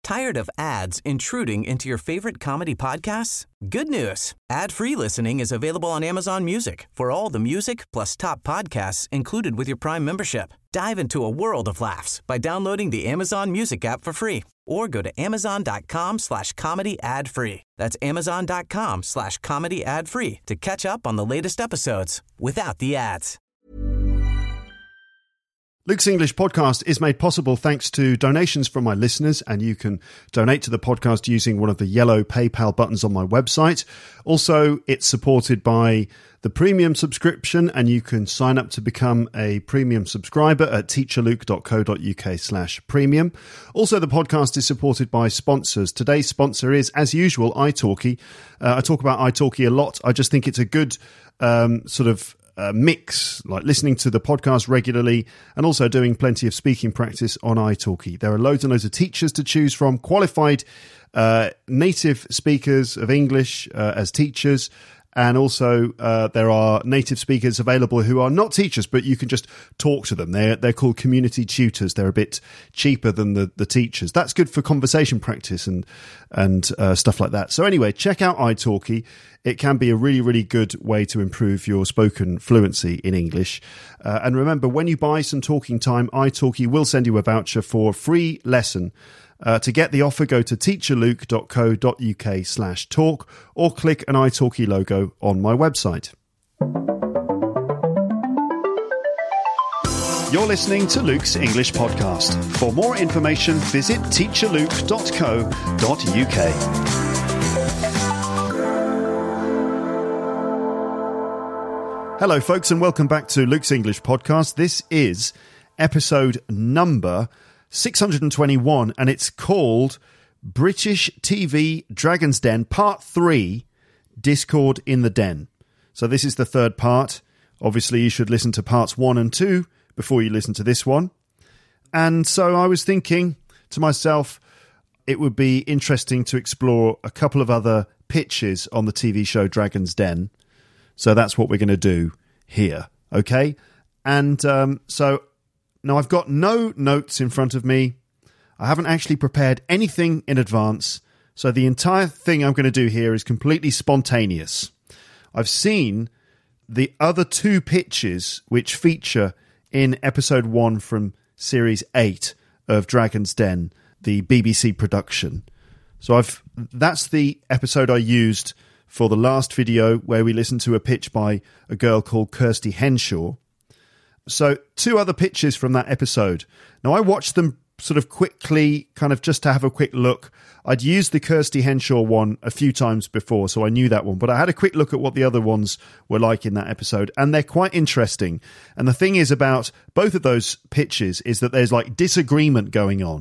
Tired of ads intruding into your favorite comedy podcasts? Good news. Ad-free listening is available on Amazon Music for all the music plus top podcasts included with your Prime membership. Dive into a world of laughs by downloading the Amazon Music app for free or go to amazon.com/comedy ad-free. That's amazon.com/comedy ad-free to catch up on the latest episodes without the ads. Luke's English podcast is made possible thanks to donations from my listeners, and you can donate to the podcast using one of the yellow PayPal buttons on my website. Also, it's supported by the premium subscription, and you can sign up to become a premium subscriber at teacherluke.co.uk/premium. Also, the podcast is supported by sponsors. Today's sponsor is, as usual, italki. I talk about italki a lot. I just think it's a good mix, like listening to the podcast regularly and also doing plenty of speaking practice on italki. There are loads and loads of teachers to choose from, qualified native speakers of English as teachers. And also, there are native speakers available who are not teachers, but you can just talk to them. They're called community tutors. They're a bit cheaper than the teachers. That's good for conversation practice and stuff like that. So anyway, check out italki. It can be a really, really good way to improve your spoken fluency in English. And remember, when you buy some talking time, italki will send you a voucher for a free lesson. To get the offer, go to teacherluke.co.uk/talk or click an italki logo on my website. You're listening to Luke's English podcast. For more information, visit teacherluke.co.uk. Hello, folks, and welcome back to Luke's English podcast. This is episode number 621, and it's called British TV Dragon's Den Part 3, Discord in the Den. So this is the third part. Obviously, you should listen to parts 1 and 2 before you listen to this one. And so I was thinking to myself, it would be interesting to explore a couple of other pitches on the TV show Dragon's Den. So that's what we're going to do here, okay? And so now I've got no notes in front of me. I haven't actually prepared anything in advance. So the entire thing I'm going to do here is completely spontaneous. I've seen the other two pitches which feature in episode 1 from series 8 of Dragon's Den, the BBC production. So that's the episode I used for the last video where we listened to a pitch by a girl called Kirsty Henshaw. So 2 other pitches from that episode. Now, I watched them sort of quickly, kind of just to have a quick look. I'd used the Kirsty Henshaw one a few times before, so I knew that one. But I had a quick look at what the other ones were like in that episode, and they're quite interesting. And the thing is about both of those pitches is that there's like disagreement going on.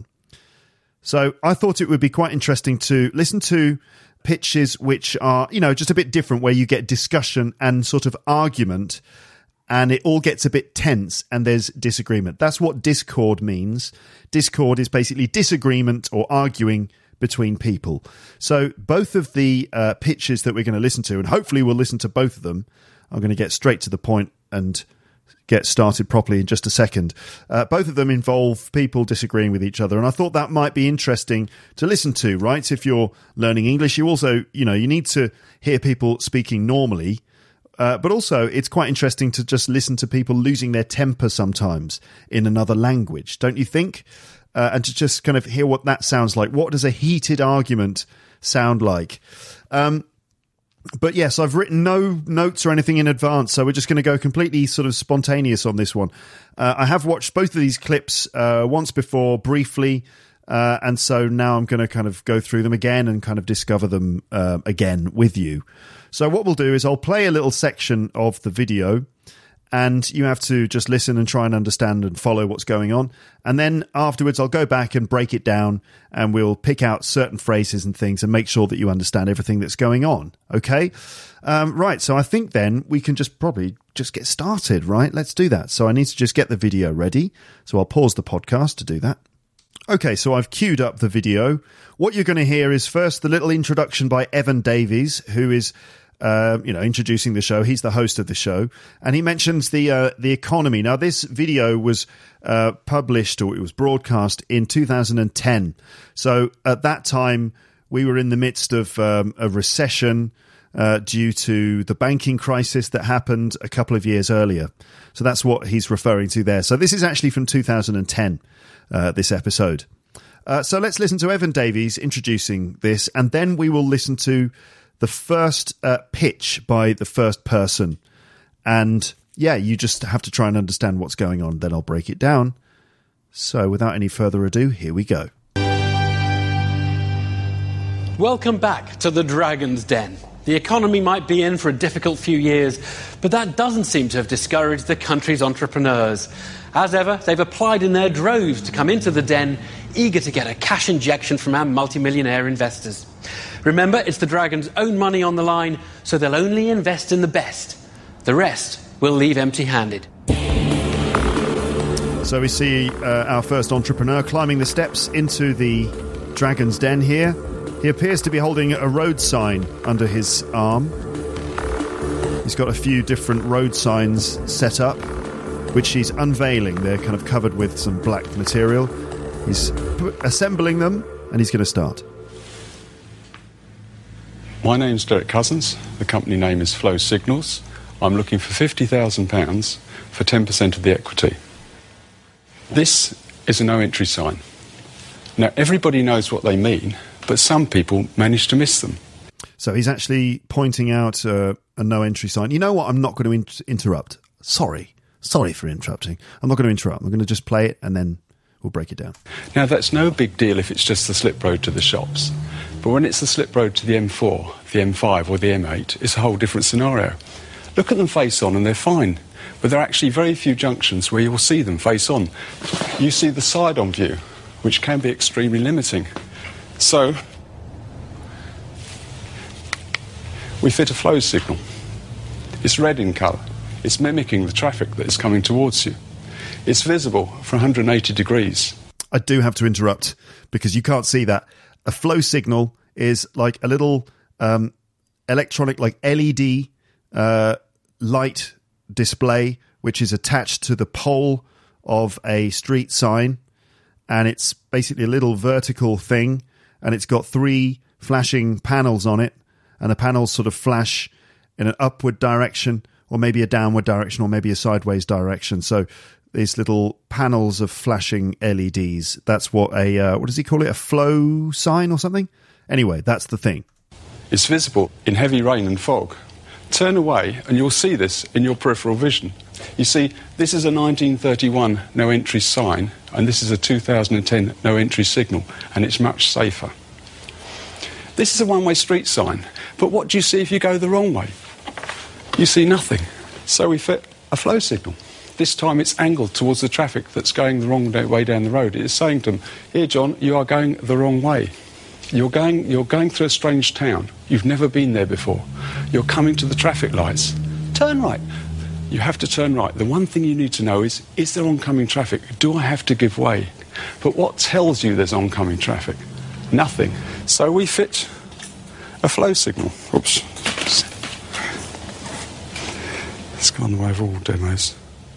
So I thought it would be quite interesting to listen to pitches which are, just a bit different, where you get discussion and sort of argument, and it all gets a bit tense and there's disagreement. That's what discord means. Discord is basically disagreement or arguing between people. So both of the pitches that we're going to listen to, and hopefully we'll listen to both of them. I'm going to get straight to the point and get started properly in just a second. Both of them involve people disagreeing with each other, and I thought that might be interesting to listen to, right? If you're learning English, you also, you need to hear people speaking normally, but also it's quite interesting to just listen to people losing their temper sometimes in another language, don't you think? And to just kind of hear what that sounds like. What does a heated argument sound like? But yes, I've written no notes or anything in advance, so we're just going to go completely sort of spontaneous on this one. I have watched both of these clips once before, briefly, and so now I'm going to kind of go through them again and kind of discover them again with you. So what we'll do is I'll play a little section of the video, and you have to just listen and try and understand and follow what's going on. And then afterwards, I'll go back and break it down, and we'll pick out certain phrases and things and make sure that you understand everything that's going on. Okay? Right, so I think then we can probably get started, right? Let's do that. So I need to just get the video ready. So I'll pause the podcast to do that. Okay, so I've queued up the video. What you're going to hear is first the little introduction by Evan Davies, who is introducing the show. He's the host of the show, and he mentions the economy. Now, this video was published, or it was broadcast in 2010. So at that time, we were in the midst of a recession due to the banking crisis that happened a couple of years earlier. So that's what he's referring to there. So this is actually from 2010, this episode. So let's listen to Evan Davies introducing this, and then we will listen to the first pitch by the first person. And yeah, you just have to try and understand what's going on. Then I'll break it down. So without any further ado, here we go. Welcome back to the Dragon's Den. The economy might be in for a difficult few years, but that doesn't seem to have discouraged the country's entrepreneurs. As ever, they've applied in their droves to come into the den, eager to get a cash injection from our multimillionaire investors. Remember, it's the Dragon's own money on the line, so they'll only invest in the best. The rest will leave empty-handed. So we see our first entrepreneur climbing the steps into the Dragon's Den here. He appears to be holding a road sign under his arm. He's got a few different road signs set up, which he's unveiling. They're kind of covered with some black material. He's assembling them, and he's going to start. My name's Derek Cousins. The company name is Flow Signals. I'm looking for £50,000 for 10% of the equity. This is a no-entry sign. Now, everybody knows what they mean, but some people manage to miss them. So he's actually pointing out a no-entry sign. You know what? I'm not going to interrupt. Sorry for interrupting. I'm not going to interrupt. I'm going to just play it, and then we'll break it down. Now, that's no big deal if it's just the slip road to the shops. But when it's the slip road to the M4, the M5 or the M8, it's a whole different scenario. Look at them face on and they're fine. But there are actually very few junctions where you will see them face on. You see the side-on view, which can be extremely limiting. So, we fit a flow signal. It's red in colour. It's mimicking the traffic that is coming towards you. It's visible for 180 degrees. I do have to interrupt because you can't see that. A flow signal is like a little electronic, like LED light display, which is attached to the pole of a street sign. And it's basically a little vertical thing. And it's got 3 flashing panels on it. And the panels sort of flash in an upward direction, or maybe a downward direction, or maybe a sideways direction. So these little panels of flashing LEDs. That's what what does he call it? A flow sign or something? Anyway, that's the thing. It's visible in heavy rain and fog. Turn away and you'll see this in your peripheral vision. You see, this is a 1931 no-entry sign, and this is a 2010 no-entry signal, and it's much safer. This is a one-way street sign, but what do you see if you go the wrong way? You see nothing. So we fit a flow signal. This time it's angled towards the traffic that's going the wrong way down the road. It is saying to them, here, John, you are going the wrong way. You're going through a strange town. You've never been there before. You're coming to the traffic lights. Turn right. You have to turn right. The one thing you need to know is there oncoming traffic? Do I have to give way? But what tells you there's oncoming traffic? Nothing. So we fit a flow signal. Oops. It's gone the way of all demos.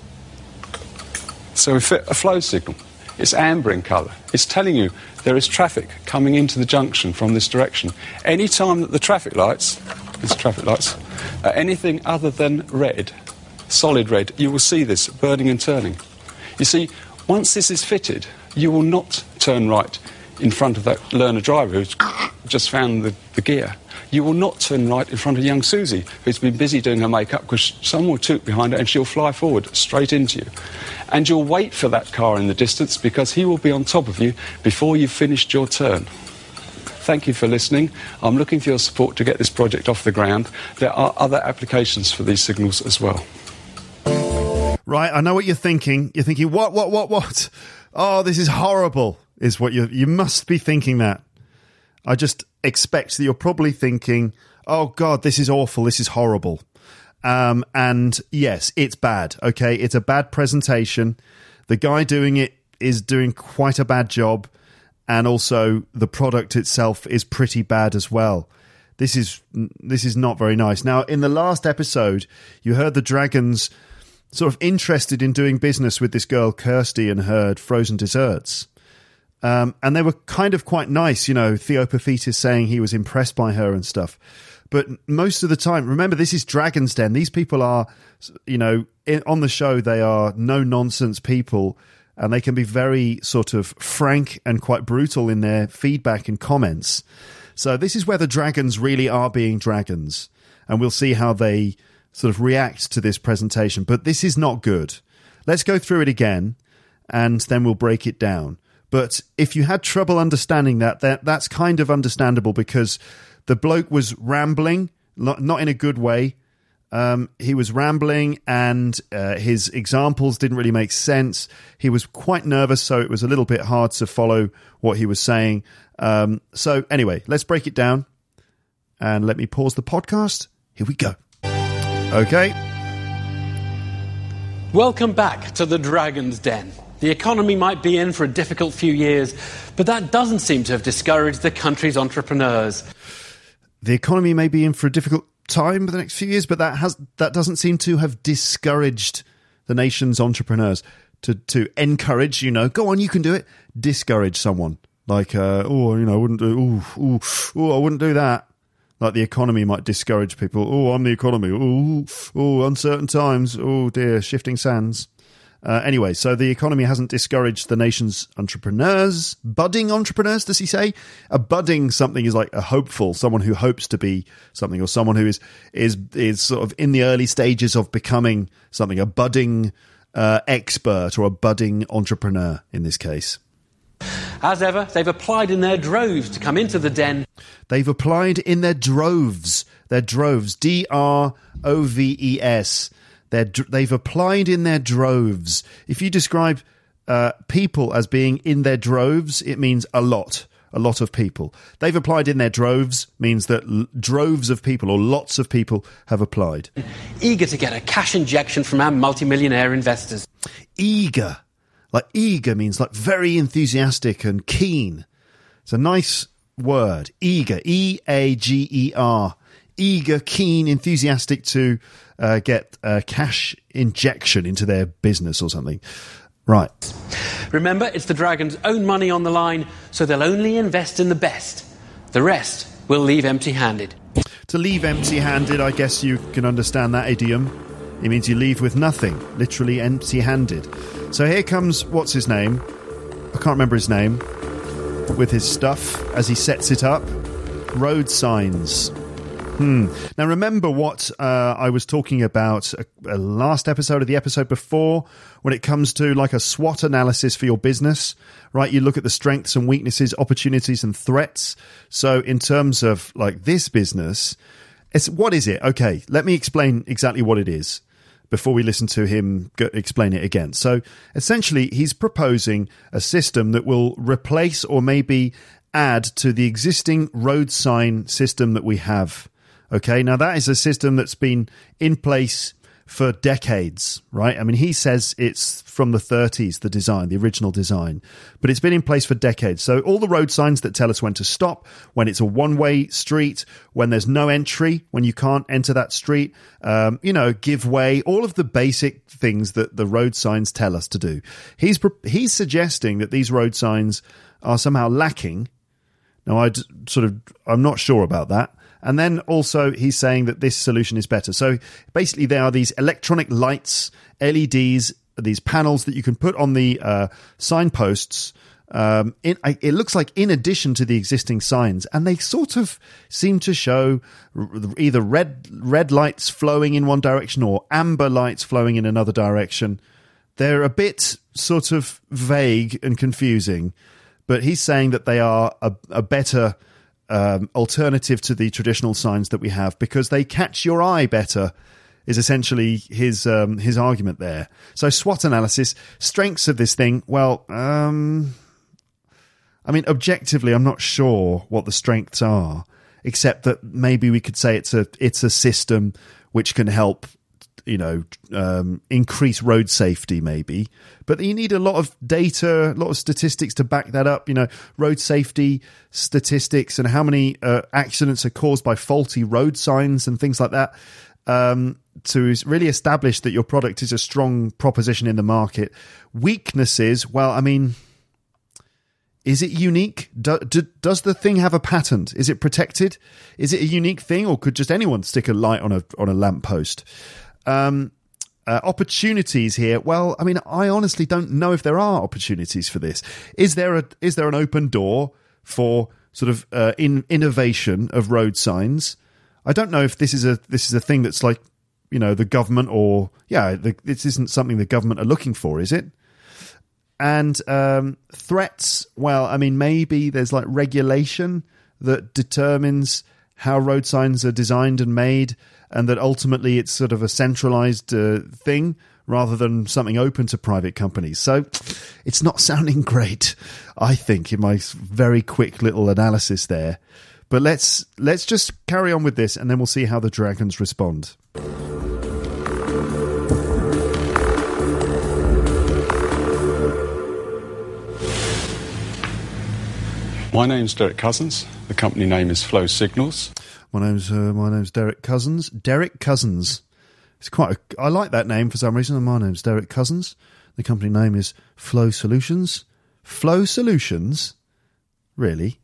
So we fit a flow signal. It's amber in colour. It's telling you there is traffic coming into the junction from this direction. Any time that the traffic lights, are anything other than red, solid red, you will see this burning and turning. You see, once this is fitted, you will not turn right in front of that learner driver who's just found the gear. You will not turn right in front of young Susie, who's been busy doing her makeup because someone will toot behind her and she'll fly forward straight into you. And you'll wait for that car in the distance because he will be on top of you before you've finished your turn. Thank you for listening. I'm looking for your support to get this project off the ground. There are other applications for these signals as well. Right, I know what you're thinking. You're thinking, what? Oh, this is horrible, is what you must be thinking that. I just expect that you're probably thinking, oh, God, this is awful, this is horrible. And yes, it's bad, okay? It's a bad presentation. The guy doing it is doing quite a bad job. And also, the product itself is pretty bad as well. This is not very nice. Now, in the last episode, you heard the dragons sort of interested in doing business with this girl, Kirsty, and her frozen desserts. And they were kind of quite nice, Theopophetus saying he was impressed by her and stuff. But most of the time, remember, this is Dragon's Den. These people are, on the show, they are no-nonsense people, and they can be very sort of frank and quite brutal in their feedback and comments. So this is where the dragons really are being dragons, and we'll see how they sort of react to this presentation. But this is not good. Let's go through it again, and then we'll break it down. But if you had trouble understanding that's kind of understandable, because the bloke was rambling, not in a good way. He was rambling, and his examples didn't really make sense. He was quite nervous, so it was a little bit hard to follow what he was saying. So anyway, let's break it down. And let me pause the podcast. Here we go. Okay. Welcome back to the Dragon's Den. The economy might be in for a difficult few years, but that doesn't seem to have discouraged the country's entrepreneurs. The economy may be in for a difficult time for the next few years, but that doesn't seem to have discouraged the nation's entrepreneurs. To encourage, go on, you can do it. Discourage someone like, I wouldn't do. I wouldn't do that. Like the economy might discourage people. Oh, I'm the economy. Oh, uncertain times. Oh dear, shifting sands. Anyway, so the economy hasn't discouraged the nation's entrepreneurs. Budding entrepreneurs, does he say? A budding something is like a hopeful, someone who hopes to be something, or someone who is sort of in the early stages of becoming something. A budding expert, or a budding entrepreneur in this case. As ever, they've applied in their droves to come into the den. They've applied in their droves. Their droves. Droves. They've applied in their droves. If you describe people as being in their droves, it means a lot of people. They've applied in their droves means that droves of people, or lots of people, have applied. Eager to get a cash injection from our multimillionaire investors. Eager. Like eager means like very enthusiastic and keen. It's a nice word. Eager. E-A-G-E-R. Eager, keen, enthusiastic to get a cash injection into their business or something. Right. Remember, it's the dragon's own money on the line, so they'll only invest in the best. The rest will leave empty-handed. To leave empty-handed, I guess you can understand that idiom. It means you leave with nothing, literally empty-handed. So here comes, what's his name? I can't remember his name. With his stuff as he sets it up. Road signs. Now remember what I was talking about a last episode of the episode before, when it comes to like a SWOT analysis for your business, right? You look at the strengths and weaknesses, opportunities and threats. So in terms of like this business, what is it? Okay, let me explain exactly what it is before we listen to him explain it again. So essentially, he's proposing a system that will replace or maybe add to the existing road sign system that we have. Okay, now that is a system that's been in place for decades, right? I mean, he says it's from the 30s, the design, the original design, but it's been in place for decades. So all the road signs that tell us when to stop, when it's a one-way street, when there's no entry, when you can't enter that street, give way, all of the basic things that the road signs tell us to do. He's suggesting that these road signs are somehow lacking. Now, I'm not sure about that. And then also he's saying that this solution is better. So basically there are these electronic lights, LEDs, these panels that you can put on the signposts. It looks like in addition to the existing signs, and they sort of seem to show either red lights flowing in one direction or amber lights flowing in another direction. They're a bit sort of vague and confusing, but he's saying that they are a better alternative to the traditional signs that we have because they catch your eye better, is essentially his argument there. So SWOT analysis, strengths of this thing. Well, I mean, objectively, I'm not sure what the strengths are, except that maybe we could say it's a system which can help increase road safety maybe, but you need a lot of data, a lot of statistics to back that up, road safety statistics and how many accidents are caused by faulty road signs and things like that, to really establish that your product is a strong proposition in the market. Weaknesses, well, I mean, is it unique? Does the thing have a patent? Is it protected? Is it a unique thing, or could just anyone stick a light on a lamppost? Opportunities here. Well, I mean, I honestly don't know if there are opportunities for this. Is there an open door for sort of innovation of road signs? I don't know if this is a thing that's like, the government, or this isn't something the government are looking for, is it? And threats, well, I mean, maybe there's like regulation that determines how road signs are designed and made, and that ultimately it's sort of a centralized thing rather than something open to private companies. So it's not sounding great, I think, in my very quick little analysis there. But let's just carry on with this, and then we'll see how the dragons respond. My name's Derek Cousins. The company name is Flow Signals. My name's Derek Cousins. Derek Cousins. It's I like that name for some reason. My name's Derek Cousins. The company name is Flow Solutions. Flow Solutions? Really?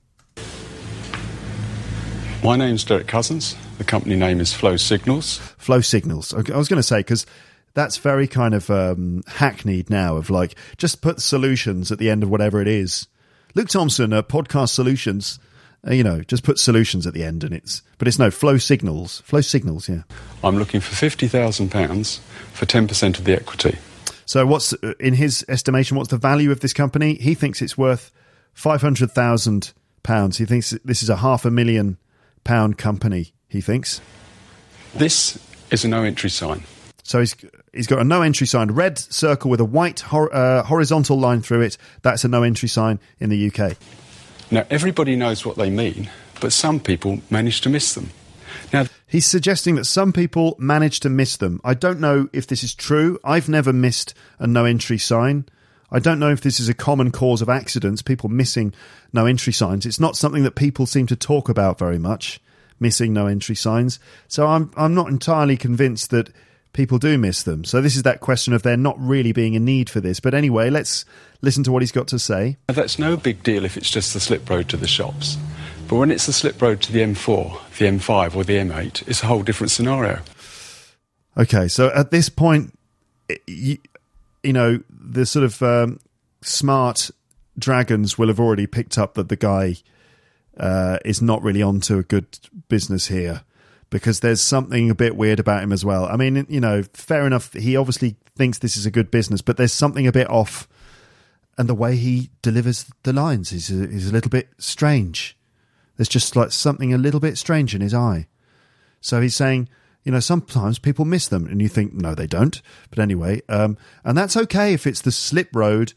My name's Derek Cousins. The company name is Flow Signals. Flow Signals. Okay, I was going to say, because that's very kind of hackneyed now, of like, just put solutions at the end of whatever it is. Luke Thompson, Podcast Solutions, just put solutions at the end, but it's no, Flow Signals. Flow Signals, yeah. I'm looking for £50,000 for 10% of the equity. So what's, in his estimation, what's the value of this company? He thinks it's worth £500,000. He thinks this is a £500,000 company, he thinks. This is a no-entry sign. So he's got a no-entry sign, red circle with a white horizontal line through it. That's a no-entry sign in the UK. Now, everybody knows what they mean, but some people manage to miss them. Now, he's suggesting that some people manage to miss them. I don't know if this is true. I've never missed a no-entry sign. I don't know if this is a common cause of accidents, people missing no-entry signs. It's not something that people seem to talk about very much, missing no-entry signs. So I'm not entirely convinced that people do miss them. So this is that question of there not really being a need for this. But anyway, let's listen to what he's got to say. That's no big deal if it's just the slip road to the shops. But when it's the slip road to the M4, the M5 or the M8, it's a whole different scenario. Okay, so at this point, the sort of smart dragons will have already picked up that the guy is not really onto a good business here, because there's something a bit weird about him as well. I mean, fair enough, he obviously thinks this is a good business, but there's something a bit off, and the way he delivers the lines is a little bit strange. There's just like something a little bit strange in his eye. So he's saying, sometimes people miss them, and you think, no, they don't. But anyway, and that's okay if it's the slip road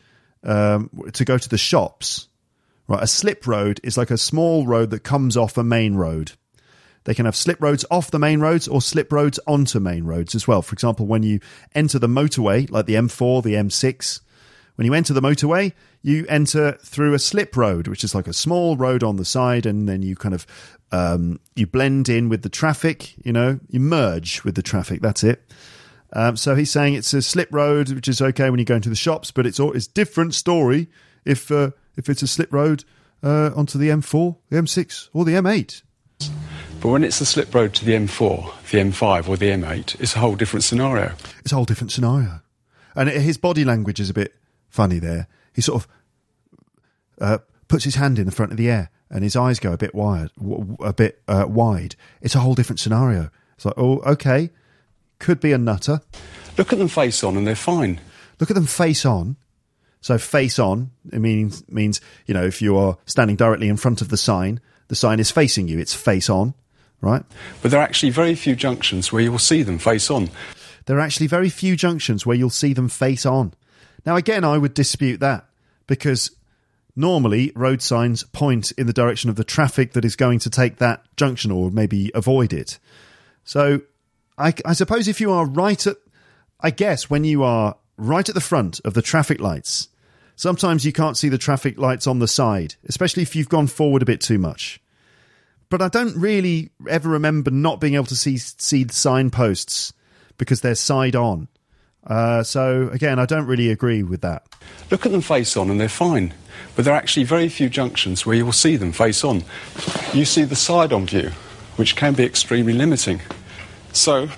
to go to the shops. Right, a slip road is like a small road that comes off a main road. They can have slip roads off the main roads or slip roads onto main roads as well. For example, when you enter the motorway, like the M4, the M6, when you enter the motorway, you enter through a slip road, which is like a small road on the side, and then you kind of you blend in with the traffic, you merge with the traffic. That's it. So he's saying it's a slip road, which is okay when you go into the shops, but it's different story if it's a slip road onto the M4, the M6, or the M8. But when it's the slip road to the M4, the M5 or the M8, it's a whole different scenario. It's a whole different scenario. And his body language is a bit funny there. He sort of puts his hand in the front of the air and his eyes go a bit wide. It's a whole different scenario. It's like, oh, okay, could be a nutter. Look at them face on and they're fine. Look at them face on. So face on, it means if you are standing directly in front of the sign is facing you. It's face on, right? But there are actually very few junctions where you will see them face on. There are actually very few junctions where you'll see them face on. Now, again, I would dispute that, because normally road signs point in the direction of the traffic that is going to take that junction or maybe avoid it. So I suppose if you are when you are right at the front of the traffic lights, sometimes you can't see the traffic lights on the side, especially if you've gone forward a bit too much. But I don't really ever remember not being able to see signposts because they're side on. So, again, I don't really agree with that. Look at them face on and they're fine. But there are actually very few junctions where you will see them face on. You see the side-on view, which can be extremely limiting. So,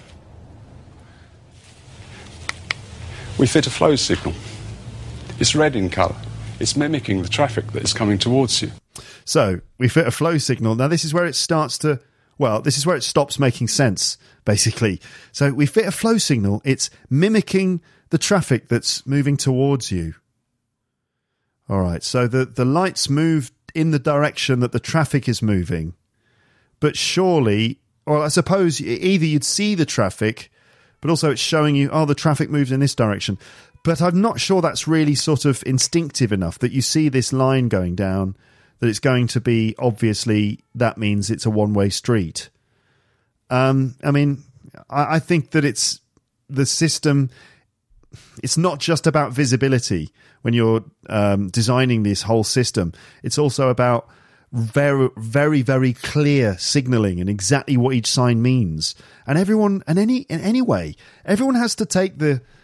we fit a flow signal. It's red in colour. It's mimicking the traffic that is coming towards you. So, we fit a flow signal. Now, this is where it stops making sense, basically. So, we fit a flow signal. It's mimicking the traffic that's moving towards you. All right, so the lights move in the direction that the traffic is moving. But surely, or I suppose either you'd see the traffic, but also it's showing you, the traffic moves in this direction. But I'm not sure that's really sort of instinctive enough that you see this line going down, that it's going to be, obviously, that means it's a one-way street. I think that it's the system. It's not just about visibility when you're designing this whole system. It's also about very, very, very clear signalling and exactly what each sign means. And everyone, anyway, everyone has to take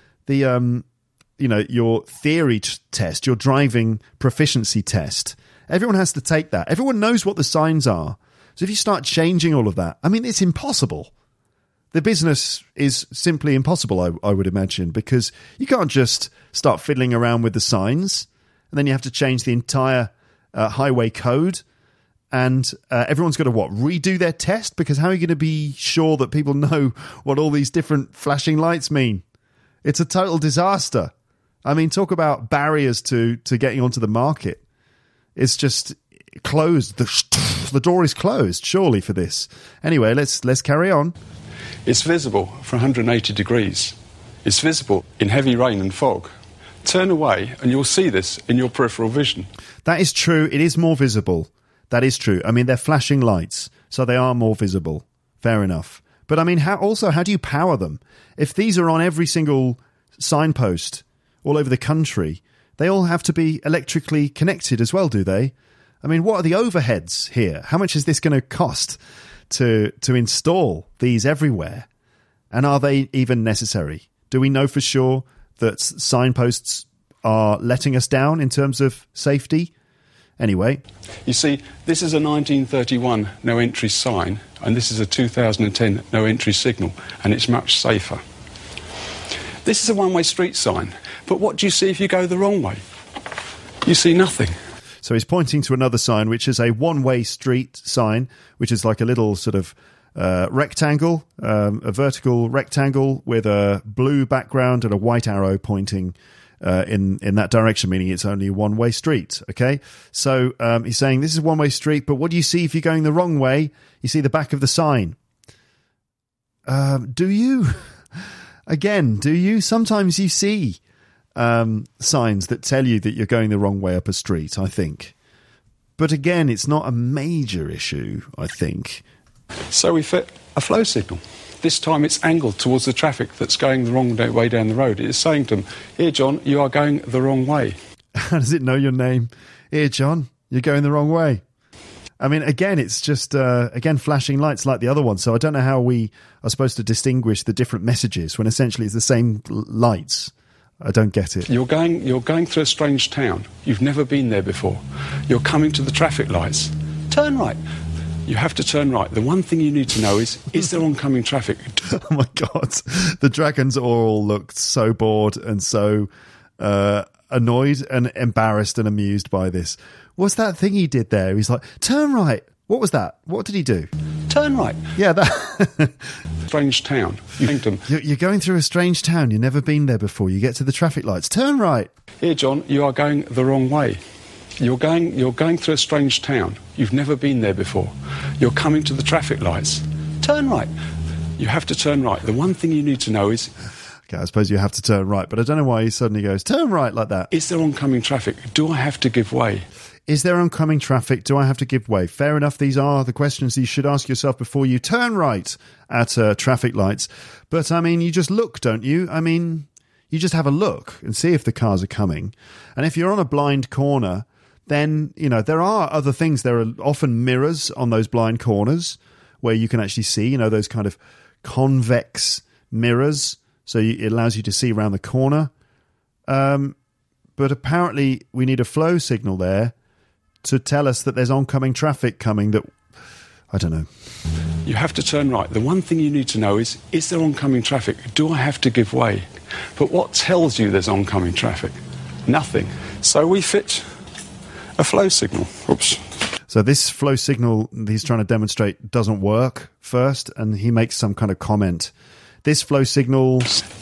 your theory test, your driving proficiency test. Everyone has to take that. Everyone knows what the signs are. So if you start changing all of that, it's impossible. The business is simply impossible, I would imagine, because you can't just start fiddling around with the signs and then you have to change the entire highway code and everyone's got to, redo their test? Because how are you going to be sure that people know what all these different flashing lights mean? It's a total disaster. Talk about barriers to getting onto the market. It's just closed. The door is closed, surely, for this. Anyway, let's carry on. It's visible for 180 degrees. It's visible in heavy rain and fog. Turn away and you'll see this in your peripheral vision. That is true. It is more visible. That is true. They're flashing lights, so they are more visible. Fair enough. But how do you power them? If these are on every single signpost all over the country, they all have to be electrically connected as well, do they? What are the overheads here? How much is this going to cost to install these everywhere? And are they even necessary? Do we know for sure that signposts are letting us down in terms of safety? Anyway. You see, this is a 1931 no entry sign, and this is a 2010 no entry signal, and it's much safer. This is a one-way street sign, but what do you see if you go the wrong way? You see nothing. So he's pointing to another sign, which is a one-way street sign, which is like a little sort of rectangle, a vertical rectangle with a blue background and a white arrow pointing in that direction, meaning it's only a one-way street. Okay, so he's saying this is a one-way street, but what do you see if you're going the wrong way? You see the back of the sign. Do you? Again, do you? Sometimes you see signs that tell you that you're going the wrong way up a street, I think. But again, it's not a major issue, I think. So we fit a flow signal. This time it's angled towards the traffic that's going the wrong way down the road. It is saying to them, "Here, John, you are going the wrong way." How does it know your name? "Here, John, you're going the wrong way." Again, it's just, flashing lights like the other one. So I don't know how we are supposed to distinguish the different messages when essentially it's the same lights. I don't get it. You're going through a strange town. You've never been there before. You're coming to the traffic lights. Turn right. You have to turn right. The one thing you need to know is there oncoming traffic? Oh my God. The dragons all looked so bored and so annoyed and embarrassed and amused by this. What's that thing he did there? He's like, turn right. What was that? What did he do? Turn right. Yeah, that. Strange town. You're going through a strange town. You've never been there before. You get to the traffic lights. Turn right. Here, John, you are going the wrong way. You're going through a strange town. You've never been there before. You're coming to the traffic lights. Turn right. You have to turn right. The one thing you need to know is... Okay, I suppose you have to turn right, but I don't know why he suddenly goes, turn right like that. Is there oncoming traffic? Do I have to give way? Is there oncoming traffic? Do I have to give way? Fair enough. These are the questions you should ask yourself before you turn right at traffic lights. But, I mean, you just look, don't you? I mean, you just have a look and see if the cars are coming. And if you're on a blind corner, then, you know, there are other things. There are often mirrors on those blind corners where you can actually see, you know, those kind of convex mirrors. So it allows you to see around the corner. But apparently we need a flow signal there to tell us that there's oncoming traffic coming that, I don't know. You have to turn right. The one thing you need to know is there oncoming traffic? Do I have to give way? But what tells you there's oncoming traffic? Nothing. So we fit a flow signal. Oops. So this flow signal he's trying to demonstrate doesn't work first, and he makes some kind of comment. This flow signal...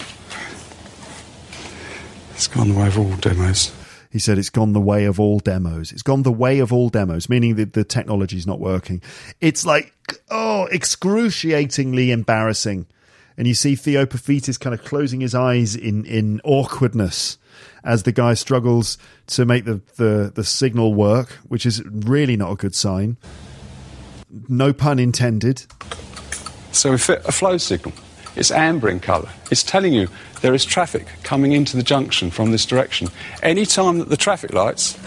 It's gone the way of all demos. He said it's gone the way of all demos. It's gone the way of all demos, meaning that the technology's not working. It's like, excruciatingly embarrassing. And you see Theo Paphitis kind of closing his eyes in awkwardness as the guy struggles to make the signal work, which is really not a good sign. No pun intended. So we fit a flow signal. It's amber in colour. It's telling you there is traffic coming into the junction from this direction. Any time that the traffic lights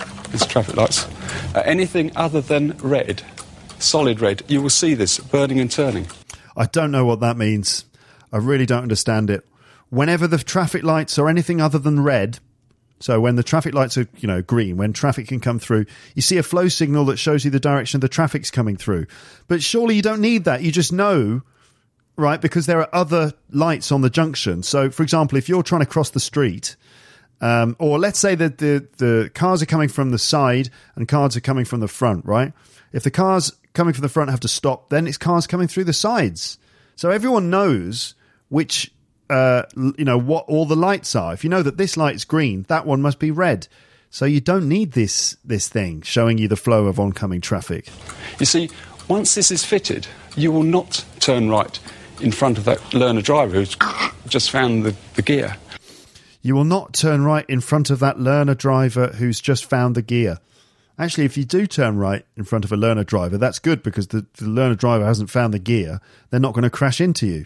are anything other than red, solid red, you will see this burning and turning. I don't know what that means. I really don't understand it. Whenever the traffic lights are anything other than red, so when the traffic lights are, you know, green, when traffic can come through, you see a flow signal that shows you the direction the traffic's coming through. But surely you don't need that. You just know, right, because there are other lights on the junction. So, for example, if you're trying to cross the street, or let's say that the cars are coming from the side and cars are coming from the front, right? If the cars coming from the front have to stop, then it's cars coming through the sides. So everyone knows which, what all the lights are. If you know that this light's green, that one must be red. So you don't need this thing showing you the flow of oncoming traffic. You see, once this is fitted, you will not turn right in front of that learner driver who's just found the gear. You will not turn right in front of that learner driver who's just found the gear. Actually, if you do turn right in front of a learner driver, that's good because the learner driver hasn't found the gear. They're not going to crash into you.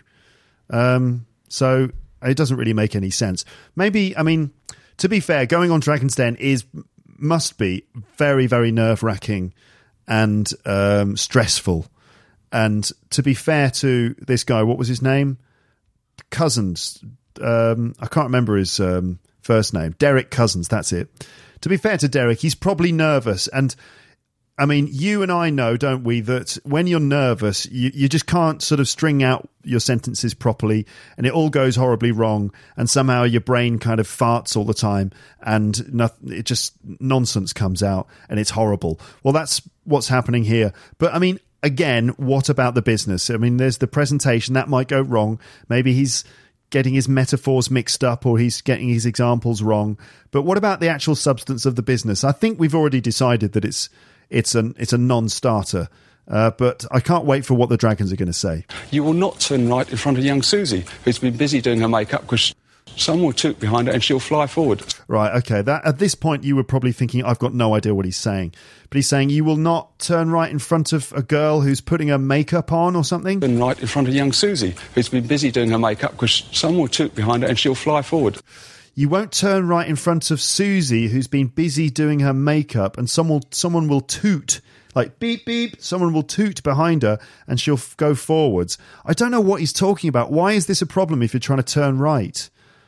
So it doesn't really make any sense. Maybe, I mean, to be fair, going on Dragon's Den must be very, very nerve-wracking and stressful. And to be fair to this guy, what was his name? Cousins. I can't remember his first name. Derek Cousins, that's it. To be fair to Derek, he's probably nervous. And, I mean, you and I know, don't we, that when you're nervous, you just can't sort of string out your sentences properly, and it all goes horribly wrong, and somehow your brain kind of farts all the time, and it just nonsense comes out, and it's horrible. Well, that's what's happening here. But, I mean, again, what about the business? I mean, there's the presentation. That might go wrong. Maybe he's getting his metaphors mixed up, or he's getting his examples wrong. But what about the actual substance of the business? I think we've already decided that it's a non-starter. But I can't wait for what the Dragons are going to say. You will not turn right in front of young Susie, who's been busy doing her makeup because someone will toot behind her and she'll fly forward. Right, okay. That at this point you were probably thinking, I've got no idea what he's saying. But he's saying you will not turn right in front of a girl who's putting her makeup on or something? Turn right in front of young Susie, who's been busy doing her makeup because someone will toot behind her and she'll fly forward. You won't turn right in front of Susie, who's been busy doing her makeup, and someone will toot, like beep, beep, someone will toot behind her and she'll go forwards. I don't know what he's talking about. Why is this a problem if you're trying to turn right?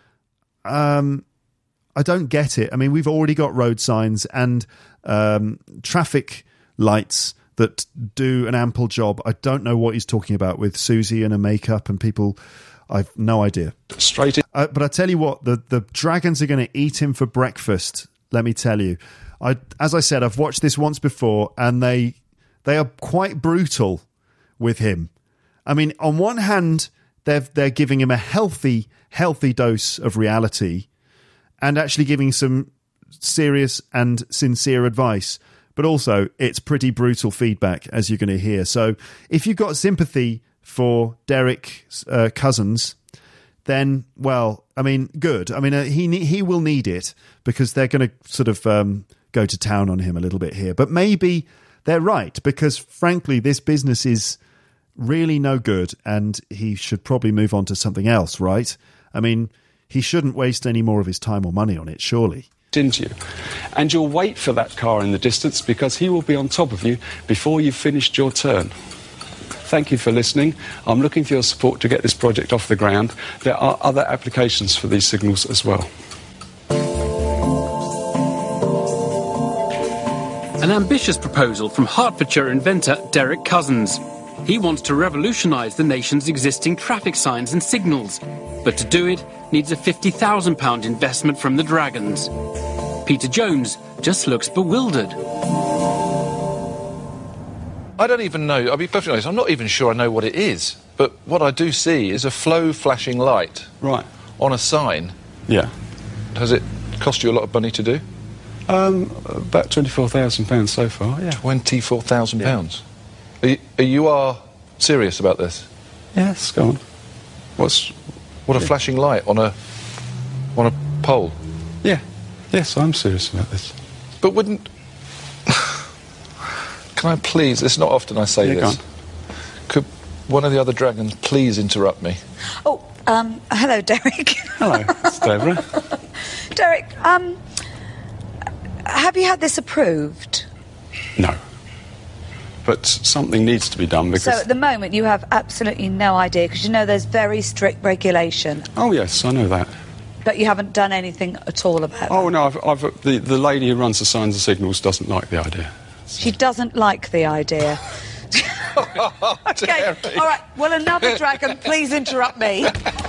I don't get it. I mean, we've already got road signs and traffic lights that do an ample job. I don't know what he's talking about with Susie and her makeup and people. I've no idea. Straight in. But I tell you what, the Dragons are going to eat him for breakfast. Let me tell you. As I said, I've watched this once before, and they are quite brutal with him. I mean, on one hand, they're giving him a healthy dose of reality, and actually giving some serious and sincere advice. But also, it's pretty brutal feedback, as you're going to hear. So, if you've got sympathy for Derek Cousins, then, well, I mean, good. I mean, he will need it, because they're going to sort of go to town on him a little bit here. But maybe they're right, because frankly, this business is really no good and he should probably move on to something else, right? I mean, he shouldn't waste any more of his time or money on it, surely. Into you. And you'll wait for that car in the distance because he will be on top of you before you've finished your turn. Thank you for listening. I'm looking for your support to get this project off the ground. There are other applications for these signals as well. An ambitious proposal from Hertfordshire inventor Derek Cousins. He wants to revolutionise the nation's existing traffic signs and signals, but to do it needs a £50,000 investment from the Dragons. Peter Jones just looks bewildered. I don't even know, I'll be perfectly honest, I'm not even sure I know what it is, but what I do see is a flow flashing light. Right. On a sign. Yeah. Has it cost you a lot of money to do? About £24,000 so far, yeah. £24,000? Yeah. You are serious about this? Yes, go on. What a flashing light on a pole? Yeah. Yes, I'm serious about this. But wouldn't... Can I please... It's not often I say this. Go on. Could one of the other dragons please interrupt me? Oh, hello, Derek. Hello, it's Deborah. Derek, have you had this approved? No. But something needs to be done because... So at the moment you have absolutely no idea, because you know there's very strict regulation. Oh, yes, I know that. But you haven't done anything at all about it? Oh, no, the lady who runs the signs and signals doesn't like the idea. She doesn't like the idea. Okay, all right, well, another dragon, please interrupt me.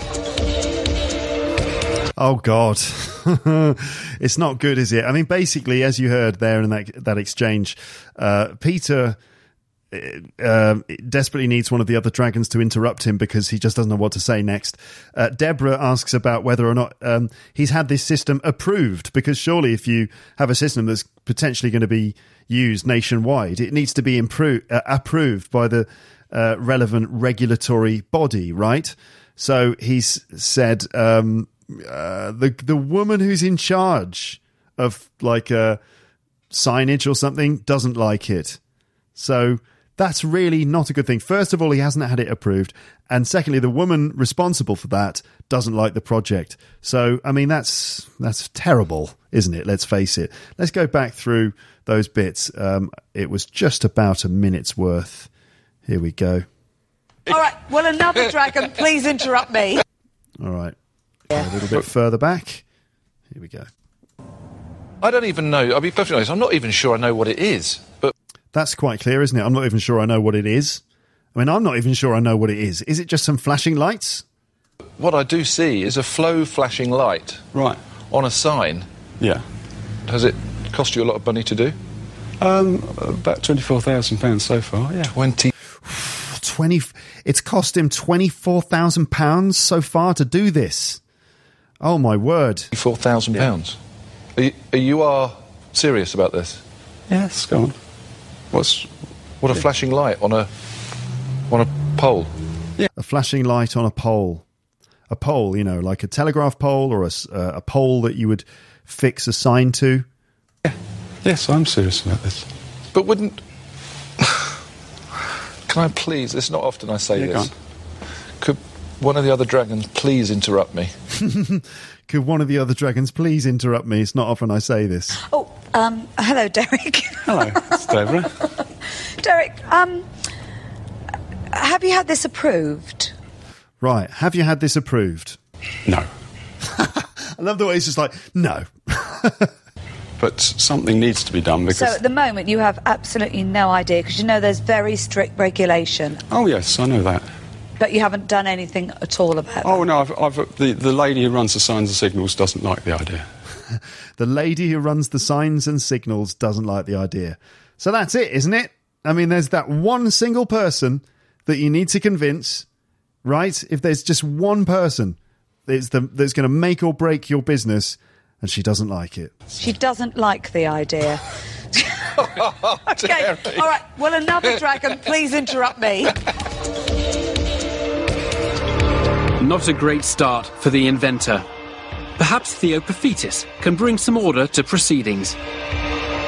Oh, God. It's not good, is it? I mean, basically, as you heard there in that exchange, Peter desperately needs one of the other dragons to interrupt him because he just doesn't know what to say next. Deborah asks about whether or not he's had this system approved, because surely if you have a system that's potentially going to be used nationwide, it needs to be approved by the relevant regulatory body, right? So he's said the woman who's in charge of like signage or something doesn't like it. So that's really not a good thing. First of all, he hasn't had it approved. And secondly, the woman responsible for that doesn't like the project. So, I mean, that's terrible, isn't it? Let's face it. Let's go back through those bits. It was just about a minute's worth. Here we go. All right, well, another dragon, please interrupt me. All right. A little bit further back. Here we go. I don't even know, I'll be perfectly honest, I'm not even sure I know what it is, but... That's quite clear, isn't it? I'm not even sure I know what it is. I mean, I'm not even sure I know what it is. Is it just some flashing lights? What I do see is a flow flashing light. Right. On a sign. Yeah. Has it cost you a lot of money to do? About £24,000 so far, yeah. 20. It's cost him £24,000 so far to do this. Oh, my word. £24,000? Yeah. You are serious about this? Yes, go on. What a flashing light on a pole. Yeah. A flashing light on a pole. A pole, you know, like a telegraph pole or a pole that you would fix a sign to. Yeah. Yes, I'm serious about this. But wouldn't... Can I please... It's not often I say this. Could one of the other dragons please interrupt me? Could one of the other dragons please interrupt me? It's not often I say this. Oh, hello, Derek. Hello, it's Deborah. Derek, have you had this approved? Right, have you had this approved? No. I love the way it's just like, no. But something needs to be done because... So at the moment you have absolutely no idea, because you know there's very strict regulation. Oh, yes, I know that. But you haven't done anything at all about it? Oh, no, the lady who runs the signs and signals doesn't like the idea. The lady who runs the signs and signals doesn't like the idea. So that's it, isn't it? I mean, there's that one single person that you need to convince, right? If there's just one person that's going to make or break your business, and she doesn't like it. She doesn't like the idea. Okay, all right, well, another dragon, please interrupt me. Not a great start for the inventor. Perhaps Theo Paphitis can bring some order to proceedings.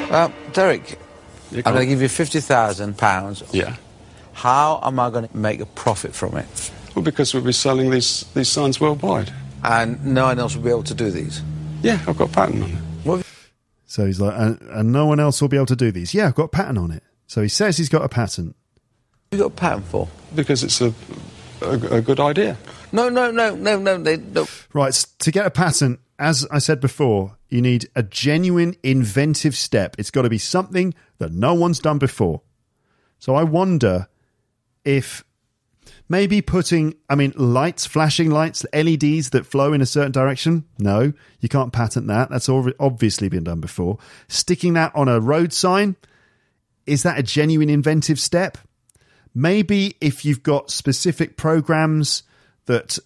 Derek, I'm going to give you £50,000. Yeah. How am I going to make a profit from it? Well, because we'll be selling these signs worldwide. And no one else will be able to do these? Yeah, I've got a patent on it. What? So he's like, and no one else will be able to do these. Yeah, I've got a patent on it. So he says he's got a patent. What have you got a patent for? Because it's a good idea. No. Right, to get a patent, as I said before, you need a genuine inventive step. It's got to be something that no one's done before. So I wonder if maybe putting, lights, flashing lights, LEDs that flow in a certain direction. No, you can't patent that. That's obviously been done before. Sticking that on a road sign, is that a genuine inventive step? Maybe if you've got specific programs that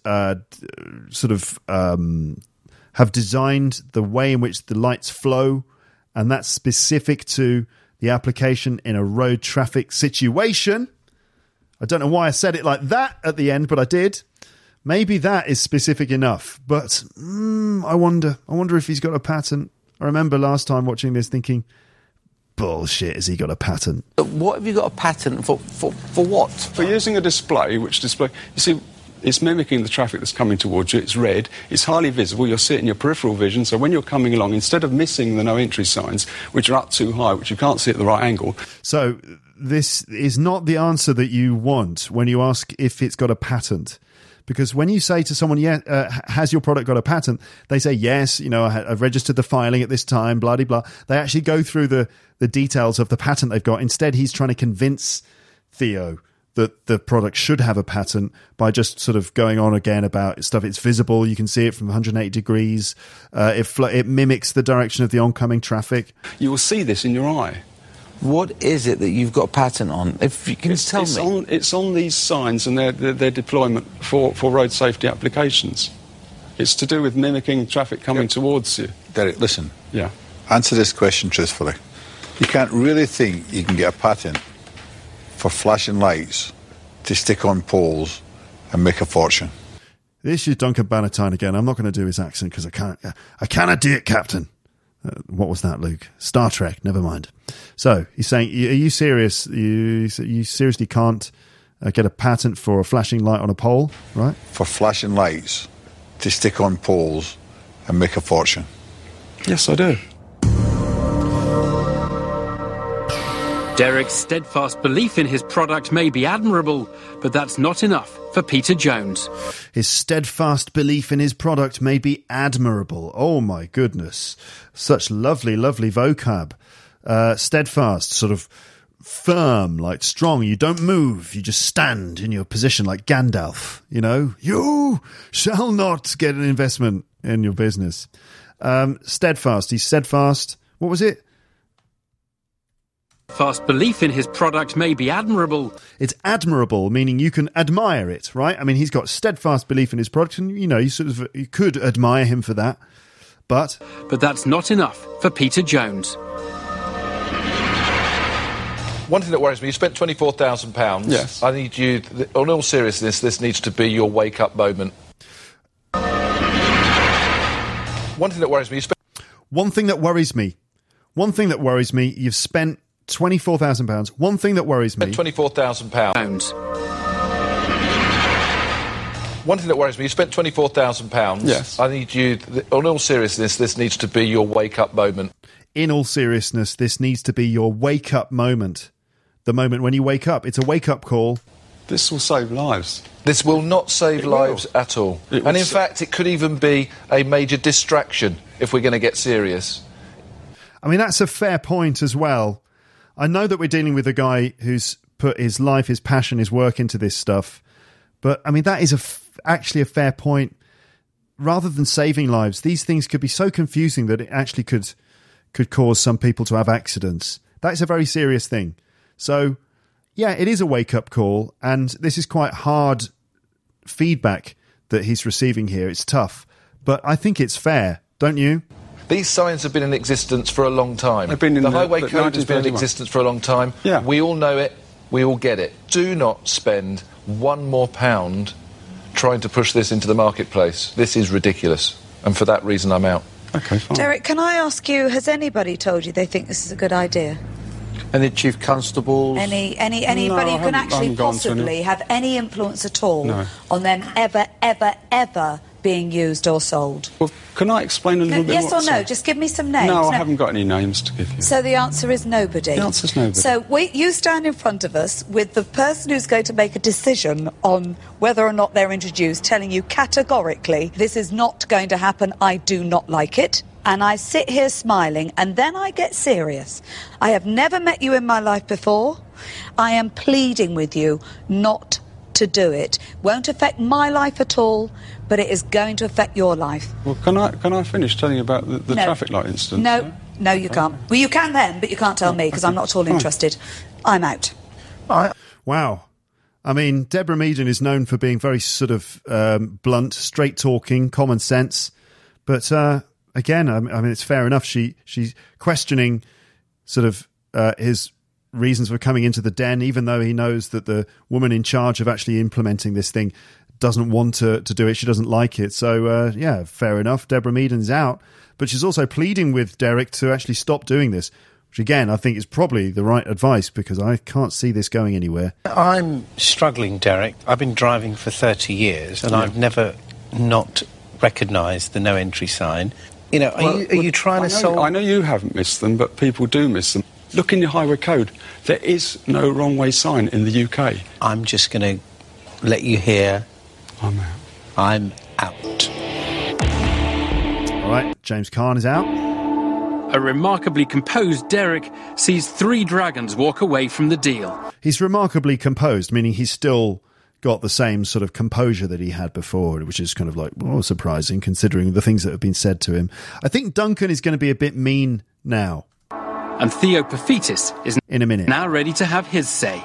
have designed the way in which the lights flow, and that's specific to the application in a road traffic situation. I don't know why I said it like that at the end, but I did. Maybe that is specific enough. But I wonder if he's got a patent. I remember last time watching this thinking, bullshit, has he got a patent? What have you got a patent for what? For using a display, you see, it's mimicking the traffic that's coming towards you. It's red. It's highly visible. You'll see it in your peripheral vision. So when you're coming along, instead of missing the no entry signs, which are up too high, which you can't see at the right angle. So this is not the answer that you want when you ask if it's got a patent. Because when you say to someone, has your product got a patent? They say, yes, I've registered the filing at this time, blah, blah, blah. They actually go through the details of the patent they've got. Instead, he's trying to convince Theo that the product should have a patent by just sort of going on again about stuff. It's visible. You can see it from 180 degrees. It mimics the direction of the oncoming traffic. You will see this in your eye. What is it that you've got a patent on? If you can tell me. It's on these signs and their deployment for road safety applications. It's to do with mimicking traffic coming towards you. Derek, listen. Yeah. Answer this question truthfully. You can't really think you can get a patent for flashing lights to stick on poles and make a fortune. This is Duncan Bannatyne again. I'm not going to do his accent because I cannot do it, Captain. What was that, Luke? Star Trek, never mind. So he's saying, are you serious? You seriously can't get a patent for a flashing light on a pole, right? For flashing lights to stick on poles and make a fortune. Yes, I do. Derek's steadfast belief in his product may be admirable, but that's not enough for Peter Jones. His steadfast belief in his product may be admirable. Oh, my goodness. Such lovely, lovely vocab. Steadfast, sort of firm, like strong. You don't move. You just stand in your position like Gandalf, You shall not get an investment in your business. Steadfast. He's steadfast. What was it? Fast belief in his product may be admirable. It's admirable, meaning you can admire it, right? He's got steadfast belief in his product, and you could admire him for that, but that's not enough for Peter Jones. One thing that worries me, you spent £24,000. Yes. I need you, on all seriousness, this needs to be your wake-up moment. One thing that worries me, One thing that worries me, you've spent £24,000. One thing that worries me. £24,000. One thing that worries me, you spent £24,000. Yes. I need you, on all seriousness, this needs to be your wake-up moment. In all seriousness, this needs to be your wake-up moment. The moment when you wake up. It's a wake-up call. This will save lives. This will not save lives at all. And in fact, it could even be a major distraction if we're going to get serious. That's a fair point as well. I know that we're dealing with a guy who's put his life, his passion, his work into this stuff. But, that is actually a fair point. Rather than saving lives, these things could be so confusing that it actually could cause some people to have accidents. That's a very serious thing. So, yeah, it is a wake-up call, and this is quite hard feedback that he's receiving here. It's tough. But I think it's fair, don't you? These signs have been in existence for a long time. The Highway Code has been in existence for a long time. Yeah. We all know it. We all get it. Do not spend £1 more trying to push this into the marketplace. This is ridiculous. And for that reason, I'm out. Okay, fine. Derek, can I ask you, has anybody told you they think this is a good idea? Any chief constables? Anybody No, who can I actually haven't gone to any. possibly have any influence at all No. on them ever being used or sold? Well, can I explain a little bit Yes more? or no? Just give me some names. No, I haven't got any names to give you. So the answer is nobody. The answer's nobody. So you stand in front of us with the person who's going to make a decision on whether or not they're introduced, telling you categorically, this is not going to happen, I do not like it. And I sit here smiling, and then I get serious. I have never met you in my life before. I am pleading with you not to do it. Won't affect my life at all, but it is going to affect your life. Well, can I finish telling you about the No. traffic light incident? No, you can't. Well, you can then, but you can't tell me, because I'm not at all interested. I'm out. Wow. I mean, Deborah Meaden is known for being very sort of blunt, straight-talking, common sense. But again, I mean, it's fair enough. She's questioning sort of his reasons for coming into the den, even though he knows that the woman in charge of actually implementing this thing doesn't want to do it. She doesn't like it. So, yeah, fair enough. Deborah Meaden's out. But she's also pleading with Derek to actually stop doing this, which, again, I think is probably the right advice, because I can't see this going anywhere. I'm struggling, Derek. I've been driving for 30 years, and I've never not recognised the no entry sign. You know, are you trying to solve... I know you haven't missed them, but people do miss them. Look in your highway code. There is no wrong way sign in the UK. I'm just going to let you hear... I'm out. I'm out. All right, James Caan is out. A remarkably composed Derek sees 3 dragons walk away from the deal. He's remarkably composed, meaning he's still got the same sort of composure that he had before, which is kind of like, surprising considering the things that have been said to him. I think Duncan is going to be a bit mean now. And Theo Paphitis is in a minute now ready to have his say.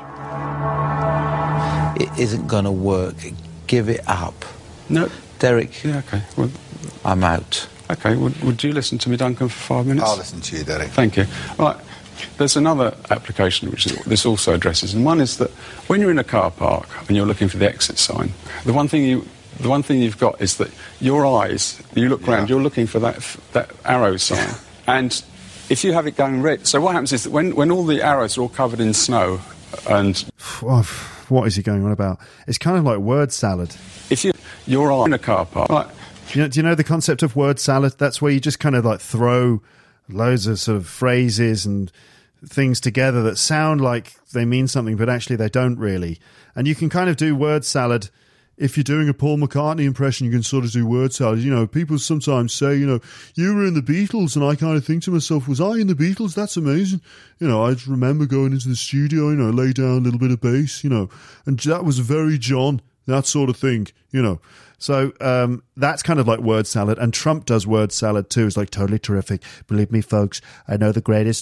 It isn't going to work. Give it up. No. Derek. Yeah, okay. Well, I'm out. Okay, would you listen to me, Duncan, for 5 minutes? I'll listen to you, Derek. Thank you. Right. There's another application which this also addresses, and one is that when you're in a car park and you're looking for the exit sign, the one thing you've got is that your eyes, you look round, you're looking for that arrow sign, and if you have it going red, so what happens is that when all the arrows are all covered in snow, and what is he going on about? It's kind of like word salad. If you're in a car park, right. Do you know the concept of word salad? That's where you just kind of like throw loads of sort of phrases and things together that sound like they mean something, but actually they don't really. And you can kind of do word salad. If you're doing a Paul McCartney impression, you can sort of do word salad. You know, people sometimes say, you know, you were in the Beatles, and I kind of think to myself, was I in the Beatles? That's amazing. You know, I just remember going into the studio, you know, lay down a little bit of bass, you know, and that was very John, that sort of thing, you know. So that's kind of like word salad, and Trump does word salad too. It's like totally terrific. Believe me, folks, I know the greatest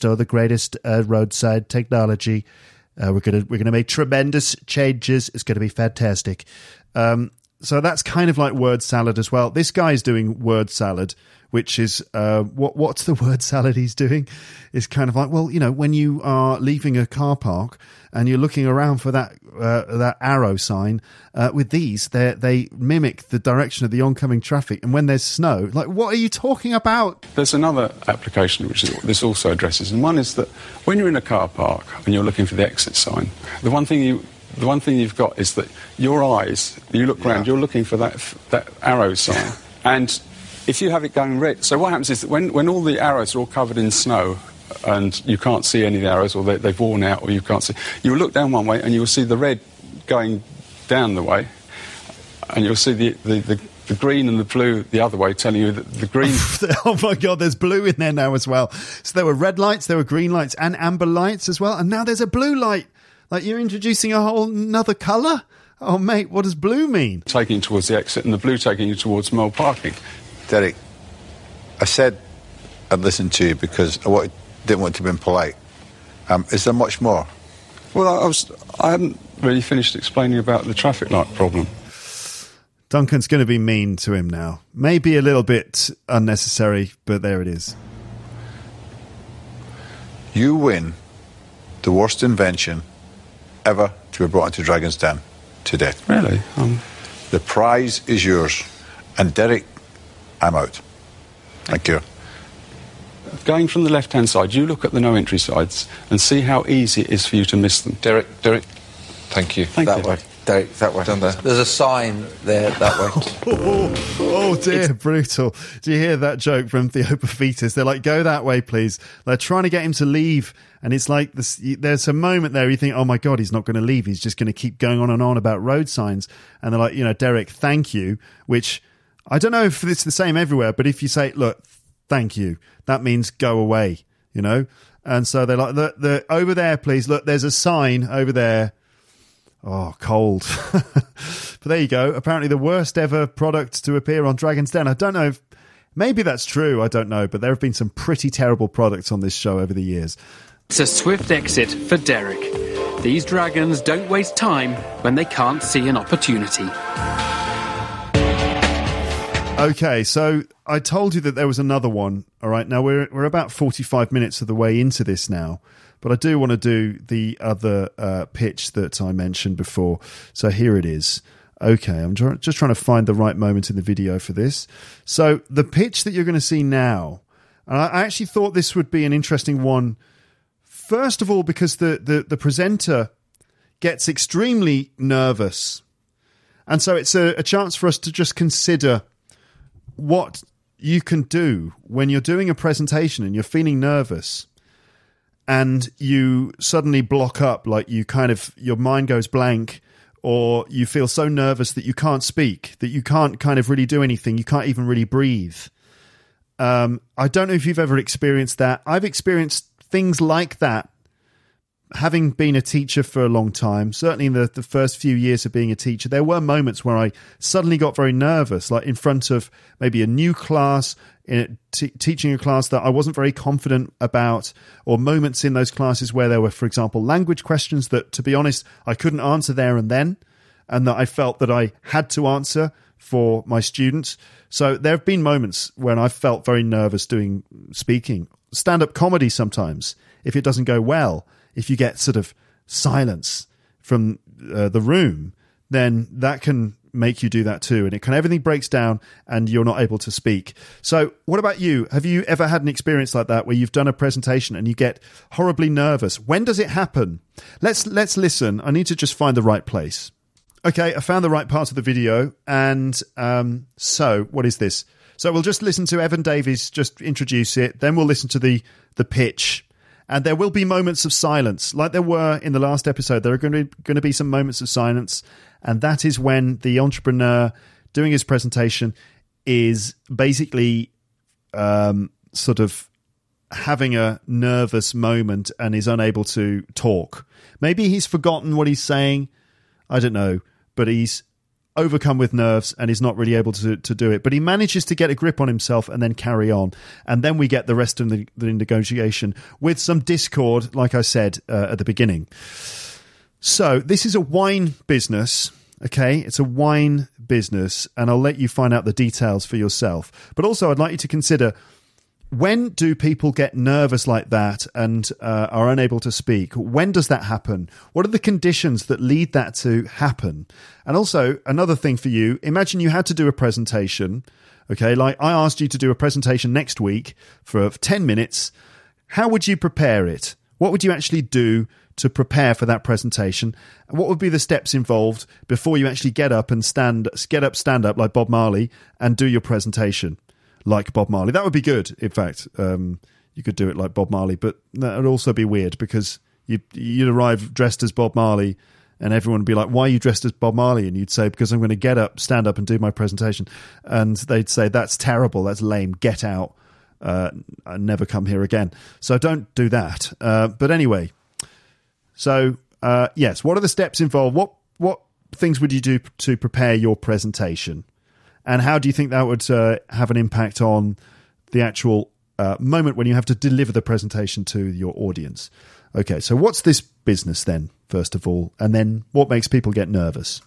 roadside technology. We're gonna make tremendous changes. It's gonna be fantastic. So that's kind of like word salad as well. This guy's doing word salad, which is what's the word salad he's doing? It's kind of like, well, you know, when you are leaving a car park and you're looking around for that arrow sign, with these, they mimic the direction of the oncoming traffic. And when there's snow, like, what are you talking about? There's another application which this also addresses, and one is that when you're in a car park and you're looking for the exit sign, the one thing you've got is that your eyes, you look round, you're looking for that arrow sign, and if you have it going red, so what happens is that when all the arrows are all covered in snow and you can't see any of the arrows, or they've worn out, or you can't see, you'll look down one way and you'll see the red going down the way, and you'll see the green and the blue the other way, telling you that the green... Oh my God, there's blue in there now as well. So there were red lights, there were green lights and amber lights as well, and now there's a blue light. Like, you're introducing a whole nother colour? Oh, mate, what does blue mean? Taking you towards the exit, and the blue taking you towards mole parking. Derek, I said I'd listen to you because I didn't want to be polite. Is there much more? Well, I hadn't really finished explaining about the traffic light problem. Duncan's going to be mean to him now. Maybe a little bit unnecessary, but there it is. You win the worst invention ever to be brought into Dragon's Den today. Really? The prize is yours. And Derek, I'm out. Thank you. going from the left-hand side, you look at the no-entry sides and see how easy it is for you to miss them. Derek, thank you. That way. Derek, that way. Down there. There's a sign there, that way. Oh dear, brutal. Do you hear that joke from Theopophetus? They're like, go that way, please. They're trying to get him to leave. And it's like, there's a moment there you think, oh my God, he's not going to leave. He's just going to keep going on and on about road signs. And they're like, Derek, thank you, which I don't know if it's the same everywhere, but if you say, look, thank you, that means go away, And so they're like, the over there, please. Look, there's a sign over there. Oh, cold. But there you go. Apparently the worst ever product to appear on Dragon's Den. I don't know if maybe that's true. I don't know. But there have been some pretty terrible products on this show over the years. It's a swift exit for Derek. These dragons don't waste time when they can't see an opportunity. Okay, so I told you that there was another one. All right, now we're about 45 minutes of the way into this now. But I do want to do the other pitch that I mentioned before. So here it is. Okay, I'm just trying to find the right moment in the video for this. So the pitch that you're going to see now, and I actually thought this would be an interesting one. First of all, because the presenter gets extremely nervous. And so it's a chance for us to just consider what you can do when you're doing a presentation and you're feeling nervous. And you suddenly block up, like your mind goes blank, or you feel so nervous that you can't speak, that you can't kind of really do anything. You can't even really breathe. I don't know if you've ever experienced that. I've experienced things like that, having been a teacher for a long time. Certainly in the first few years of being a teacher, there were moments where I suddenly got very nervous, like in front of maybe a new class, teaching a class that I wasn't very confident about, or moments in those classes where there were, for example, language questions that, to be honest, I couldn't answer there and then, and that I felt that I had to answer for my students. So there have been moments when I felt very nervous doing speaking. Stand-up comedy sometimes, if it doesn't go well, if you get sort of silence from the room, then that can make you do that too, and everything breaks down and you're not able to speak. So what about you? Have you ever had an experience like that where you've done a presentation and you get horribly nervous? When does it happen? Let's listen. I need to just find the right place. Okay, I found the right part of the video, and so what is this? So we'll just listen to Evan Davies just introduce it, then we'll listen to the pitch, and there will be moments of silence like there were in the last episode. There are going to be some moments of silence. And that is when the entrepreneur doing his presentation is basically sort of having a nervous moment and is unable to talk. Maybe he's forgotten what he's saying. I don't know. But he's overcome with nerves and is not really able to do it. But he manages to get a grip on himself and then carry on. And then we get the rest of the negotiation with some discord, like I said at the beginning. So this is a wine business, okay? It's a wine business, and I'll let you find out the details for yourself. But also I'd like you to consider, when do people get nervous like that and are unable to speak? When does that happen? What are the conditions that lead that to happen? And also, another thing for you, imagine you had to do a presentation, okay? Like I asked you to do a presentation next week for 10 minutes. How would you prepare it? What would you actually do to prepare for that presentation? And what would be the steps involved before you actually get up stand up like Bob Marley and do your presentation like Bob Marley? That would be good. In fact, you could do it like Bob Marley, but that would also be weird because you'd arrive dressed as Bob Marley and everyone would be like, why are you dressed as Bob Marley? And you'd say, because I'm going to stand up and do my presentation. And they'd say, that's terrible. That's lame. Get out. Never come here again. So don't do that. But anyway, so yes, what are the steps involved? What things would you do to prepare your presentation? And how do you think that would have an impact on the actual moment when you have to deliver the presentation to your audience? Okay, so what's this business then, first of all? And then what makes people get nervous?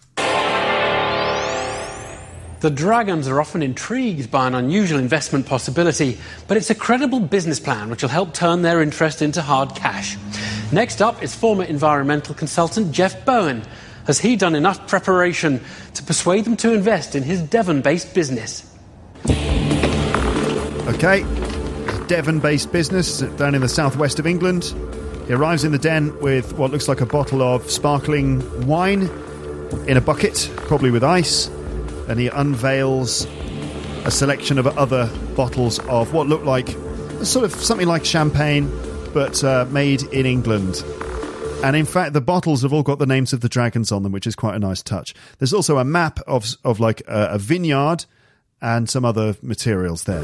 The dragons are often intrigued by an unusual investment possibility, but it's a credible business plan which will help turn their interest into hard cash. Next up is former environmental consultant Jeff Bowen. Has he done enough preparation to persuade them to invest in his Devon-based business? Okay, Devon-based business down in the southwest of England. He arrives in the den with what looks like a bottle of sparkling wine in a bucket, probably with ice, and he unveils a selection of other bottles of what looked like sort of something like champagne, but made in England. And in fact, the bottles have all got the names of the dragons on them, which is quite a nice touch. There's also a map of like a vineyard and some other materials there.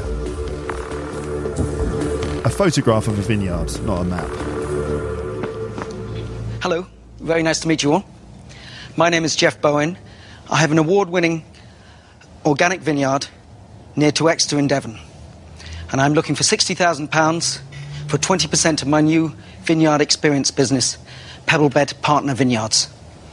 A photograph of a vineyard, not a map. Hello, very nice to meet you all. My name is Jeff Bowen. I have an award-winning organic vineyard near to Exeter in Devon. And I'm looking for £60,000 for 20% of my new vineyard experience business, Pebblebed Partner Vineyards.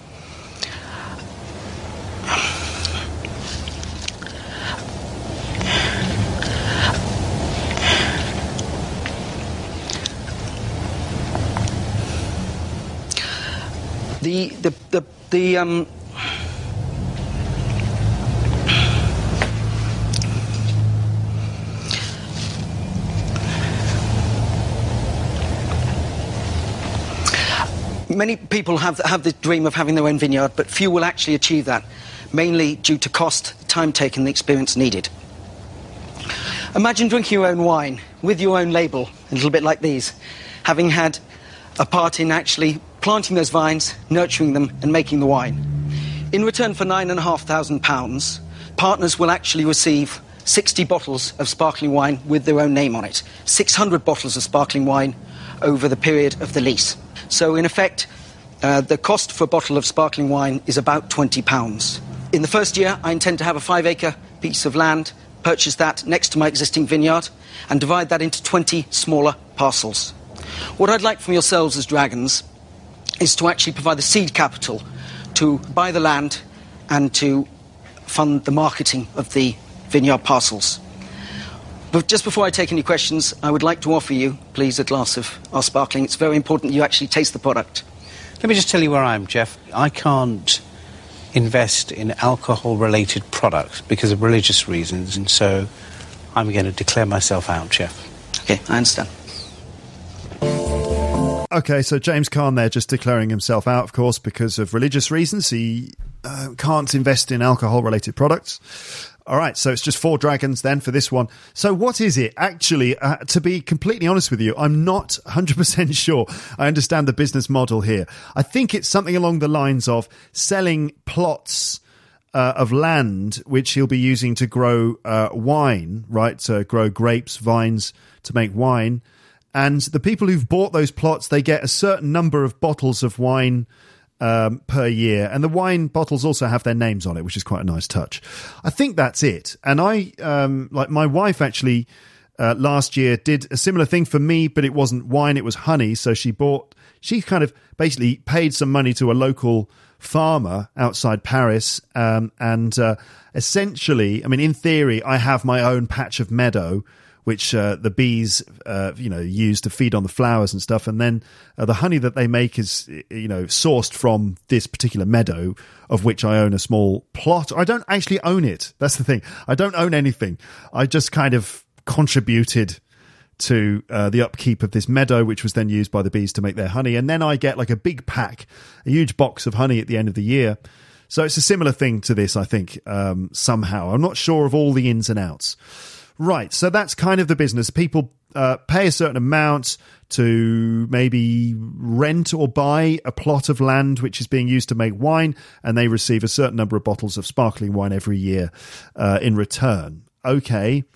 Many people have the dream of having their own vineyard, but few will actually achieve that, mainly due to cost, time taken, the experience needed. Imagine drinking your own wine with your own label, a little bit like these, having had a part in actually planting those vines, nurturing them, and making the wine. In return for £9,500, partners will actually receive 60 bottles of sparkling wine with their own name on it, 600 bottles of sparkling wine over the period of the lease. So, in effect, the cost for a bottle of sparkling wine is about £20. In the first year, I intend to have a 5-acre piece of land, purchase that next to my existing vineyard, and divide that into 20 smaller parcels. What I'd like from yourselves as Dragons is to actually provide the seed capital to buy the land and to fund the marketing of the vineyard parcels. But just before I take any questions, I would like to offer you, please, a glass of our sparkling. It's very important that you actually taste the product. Let me just tell you where I am, Jeff. I can't invest in alcohol-related products because of religious reasons, and so I'm going to declare myself out, Jeff. Okay, I understand. Okay, so James Caan there just declaring himself out, of course, because of religious reasons. He can't invest in alcohol-related products. All right, so it's just 4 dragons then for this one. So what is it? Actually, to be completely honest with you, I'm not 100% sure I understand the business model here. I think it's something along the lines of selling plots of land, which he'll be using to grow wine, right? To grow grapes, vines, to make wine. And the people who've bought those plots, they get a certain number of bottles of wine per year, and the wine bottles also have their names on it, which is quite a nice touch. I think that's it. And I like my wife actually last year did a similar thing for me, but it wasn't wine, it was honey. So she kind of basically paid some money to a local farmer outside Paris, and essentially, I mean, in theory, I have my own patch of meadow which the bees, use to feed on the flowers and stuff. And then the honey that they make is, sourced from this particular meadow, of which I own a small plot. I don't actually own it. That's the thing. I don't own anything. I just kind of contributed to the upkeep of this meadow, which was then used by the bees to make their honey. And then I get like a big pack, a huge box of honey at the end of the year. So it's a similar thing to this, I think, somehow. I'm not sure of all the ins and outs. Right, so that's kind of the business. People pay a certain amount to maybe rent or buy a plot of land which is being used to make wine, and they receive a certain number of bottles of sparkling wine every year in return. Okay.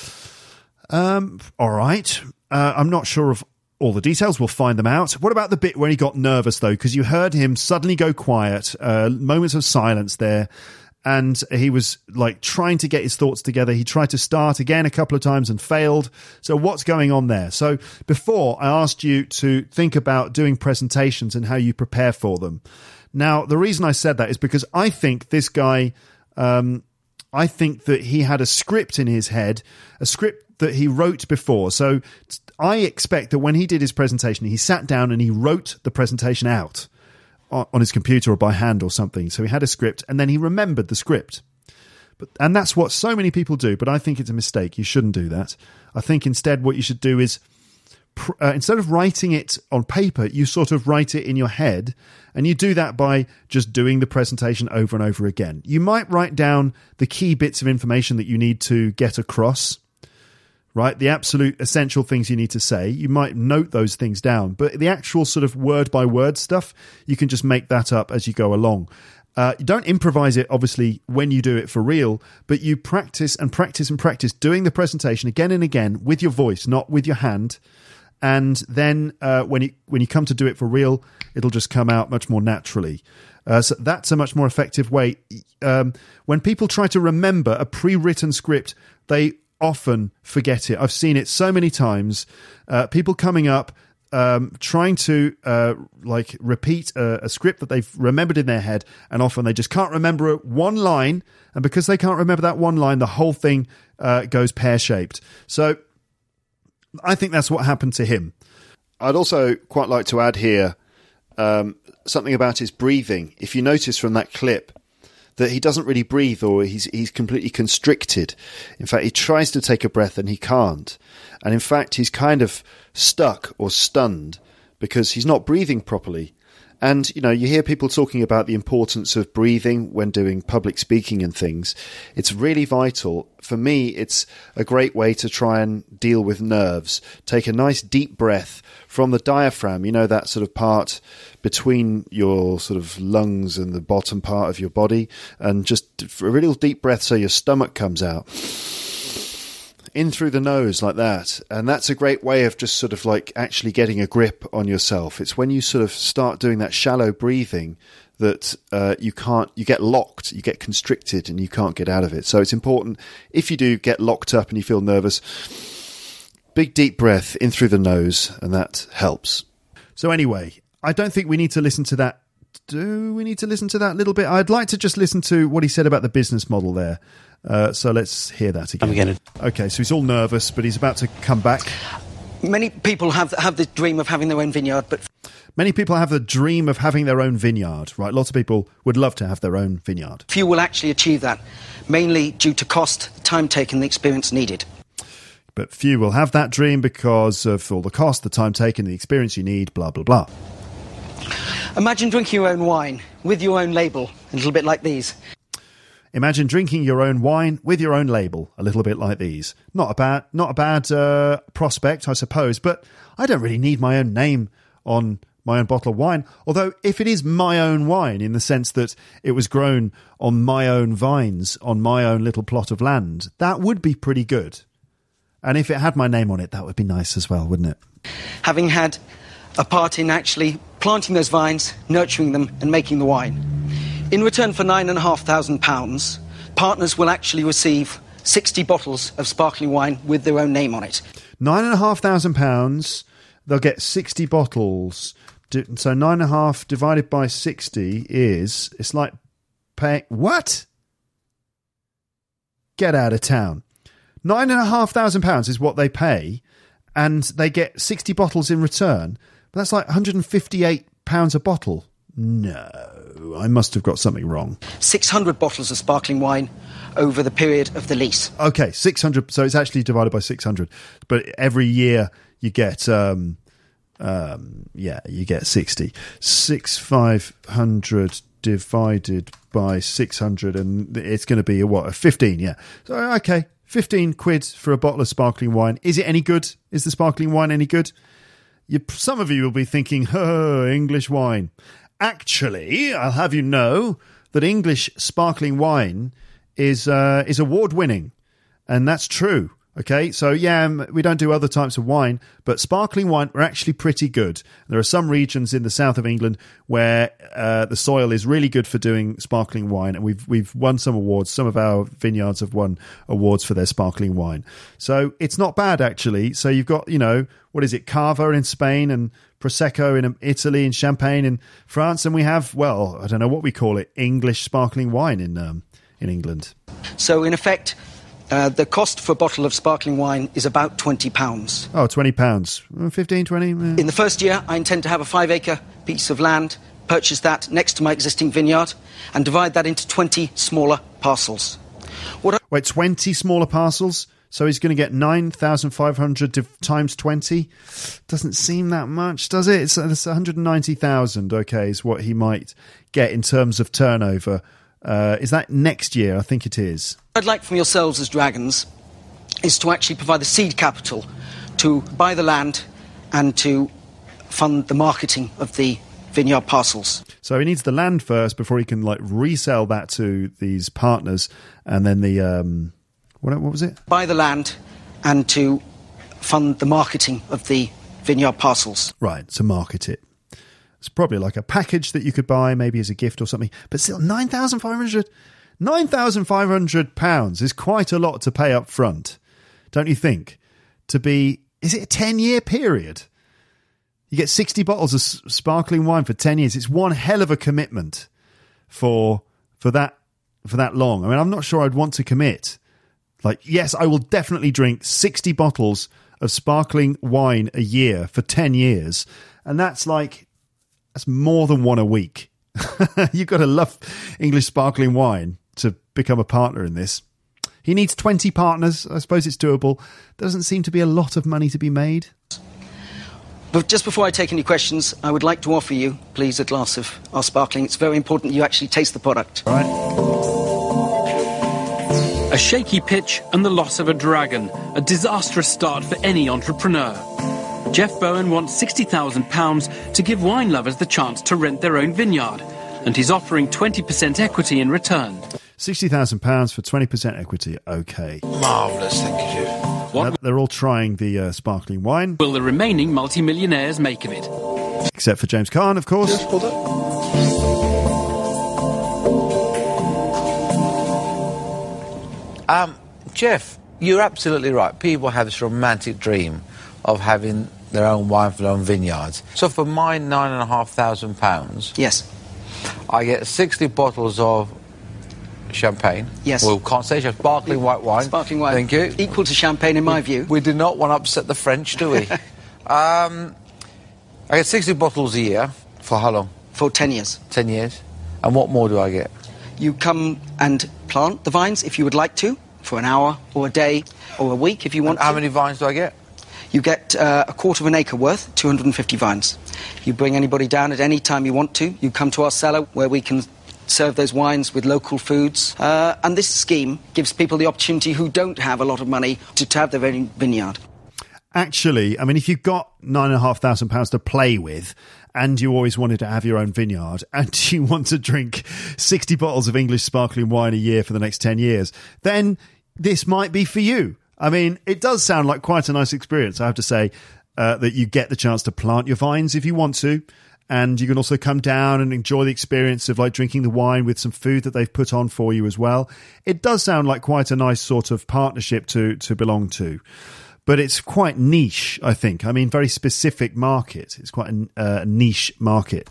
All right. I'm not sure of all the details. We'll find them out. What about the bit when he got nervous, though? Because you heard him suddenly go quiet, moments of silence there. And he was like trying to get his thoughts together. He tried to start again a couple of times and failed. So what's going on there? So before, I asked you to think about doing presentations and how you prepare for them. Now, the reason I said that is because I think this guy, I think that he had a script in his head, a script that he wrote before. So I expect that when he did his presentation, he sat down and he wrote the presentation out on his computer or by hand or something. So he had a script and then he remembered the script. And that's what so many people do, but I think it's a mistake. You shouldn't do that. I think instead what you should do is, instead of writing it on paper, you sort of write it in your head, and you do that by just doing the presentation over and over again. You might write down the key bits of information that you need to get across, right? The absolute essential things you need to say. You might note those things down, but the actual sort of word by word stuff, you can just make that up as you go along. You don't improvise it, obviously, when you do it for real, but you practice and practice and practice doing the presentation again and again with your voice, not with your hand. And then when you come to do it for real, it'll just come out much more naturally. So that's a much more effective way. When people try to remember a pre-written script, they often forget it. I've seen it so many times. People coming up, trying to repeat a script that they've remembered in their head, and often they just can't remember one line, and because they can't remember that one line, the whole thing goes pear-shaped. So I think that's what happened to him. I'd also quite like to add here something about his breathing. If you notice from that clip that he doesn't really breathe, or he's completely constricted. In fact, he tries to take a breath and he can't. And in fact, he's kind of stuck or stunned because he's not breathing properly. And, you hear people talking about the importance of breathing when doing public speaking and things. It's really vital. For me, it's a great way to try and deal with nerves. Take a nice deep breath from the diaphragm, that sort of part between your sort of lungs and the bottom part of your body, and just a real deep breath so your stomach comes out. In through the nose like that. And that's a great way of just sort of like actually getting a grip on yourself. It's when you sort of start doing that shallow breathing that you get locked, you get constricted, and you can't get out of it. So it's important, if you do get locked up and you feel nervous, big deep breath in through the nose, and that helps. So anyway, I don't think we need to listen to that. Do we need to listen to that little bit? I'd like to just listen to what he said about the business model there. So let's hear that again. Okay, so he's all nervous, but he's about to come back. Many people have the dream of having their own vineyard, but... Many people have the dream of having their own vineyard, right? Lots of people would love to have their own vineyard. Few will actually achieve that, mainly due to cost, the time taken, the experience needed. But few will have that dream because of all the cost, the time taken, the experience you need, blah, blah, blah. Imagine drinking your own wine with your own label, a little bit like these. Imagine drinking your own wine with your own label, a little bit like these. Not a bad prospect, I suppose, but I don't really need my own name on my own bottle of wine. Although, if it is my own wine, in the sense that it was grown on my own vines, on my own little plot of land, that would be pretty good. And if it had my name on it, that would be nice as well, wouldn't it? Having had a part in actually planting those vines, nurturing them, and making the wine. In return for £9,500, partners will actually receive 60 bottles of sparkling wine with their own name on it. £9,500, they'll get 60 bottles. So 9.5 divided by 60 is, it's like paying... What? Get out of town. £9,500 is what they pay, and they get 60 bottles in return. But that's like £158 a bottle. No, I must have got something wrong. 600 bottles of sparkling wine over the period of the lease. Okay, 600. So it's actually divided by 600. But every year you get, you get 60. 500 divided by 600, and it's going to be a 15, yeah. So, okay, 15 quid for a bottle of sparkling wine. Is it any good? Is the sparkling wine any good? Some of you will be thinking, oh, English wine. Actually, I'll have you know that English sparkling wine is award-winning, and that's true. Okay, so yeah, we don't do other types of wine, but sparkling wine are actually pretty good. There are some regions in the south of England where the soil is really good for doing sparkling wine, and we've won some awards. Some of our vineyards have won awards for their sparkling wine. So it's not bad, actually. So you've got, what is it, Cava in Spain, and Prosecco in Italy, and Champagne in France, and we have, well, I don't know what we call it, English sparkling wine in England. So in effect... the cost for a bottle of sparkling wine is about £20. Oh, £20. 15, 20? In the first year, I intend to have a 5-acre piece of land, purchase that next to my existing vineyard, and divide that into 20 smaller parcels. Wait, 20 smaller parcels? So he's going to get 9,500 times 20? Doesn't seem that much, does it? It's 190,000, okay, is what he might get in terms of turnover. Is that next year? I think it is. What I'd like from yourselves as Dragons is to actually provide the seed capital to buy the land and to fund the marketing of the vineyard parcels. So he needs the land first before he can resell that to these partners, and then the what was it? Buy the land and to fund the marketing of the vineyard parcels. Right, to market it. It's probably like a package that you could buy, maybe as a gift or something. But still, £9,500 is quite a lot to pay up front, don't you think? Is it a 10-year period? You get 60 bottles of sparkling wine for 10 years. It's one hell of a commitment for that long. I mean, I'm not sure I'd want to commit. Yes, I will definitely drink 60 bottles of sparkling wine a year for 10 years. And that's more than one a week. You've got to love English sparkling wine to become a partner in this. He needs 20 partners. I suppose it's doable. Doesn't seem to be a lot of money to be made. But just before I take any questions, I would like to offer you, please, a glass of our sparkling. It's very important you actually taste the product. All right. A shaky pitch and the loss of a dragon. A disastrous start for any entrepreneur. Jeff Bowen wants £60,000 to give wine lovers the chance to rent their own vineyard. And he's offering 20% equity in return. £60,000 for 20% equity. Okay. Marvellous, thank you, Jeff. They're all trying the sparkling wine. Will the remaining multimillionaires make of it? Except for James Caan, of course. Just hold up. Jeff, you're absolutely right. People have this romantic dream of having their own wine for their own vineyards. So for my £9,500... Yes. I get 60 bottles of champagne. Yes. Well, can't say sparkling white wine. Sparkling wine. Thank you. Equal to champagne, in my view. We do not want to upset the French, do we? I get 60 bottles a year. For how long? For 10 years. 10 years. And what more do I get? You come and plant the vines if you would like to, for an hour or a day or a week if you want to. How many vines do I get? You get a quarter of an acre worth, 250 vines. You bring anybody down at any time you want to. You come to our cellar where we can serve those wines with local foods. And this scheme gives people the opportunity who don't have a lot of money to have their own vineyard. Actually, I mean, if you've got £9,500 to play with and you always wanted to have your own vineyard and you want to drink 60 bottles of English sparkling wine a year for the next 10 years, then this might be for you. I mean, it does sound like quite a nice experience, I have to say, that you get the chance to plant your vines if you want to. And you can also come down and enjoy the experience of drinking the wine with some food that they've put on for you as well. It does sound like quite a nice sort of partnership to belong to. But it's quite niche, I think. I mean, very specific market. It's quite a niche market.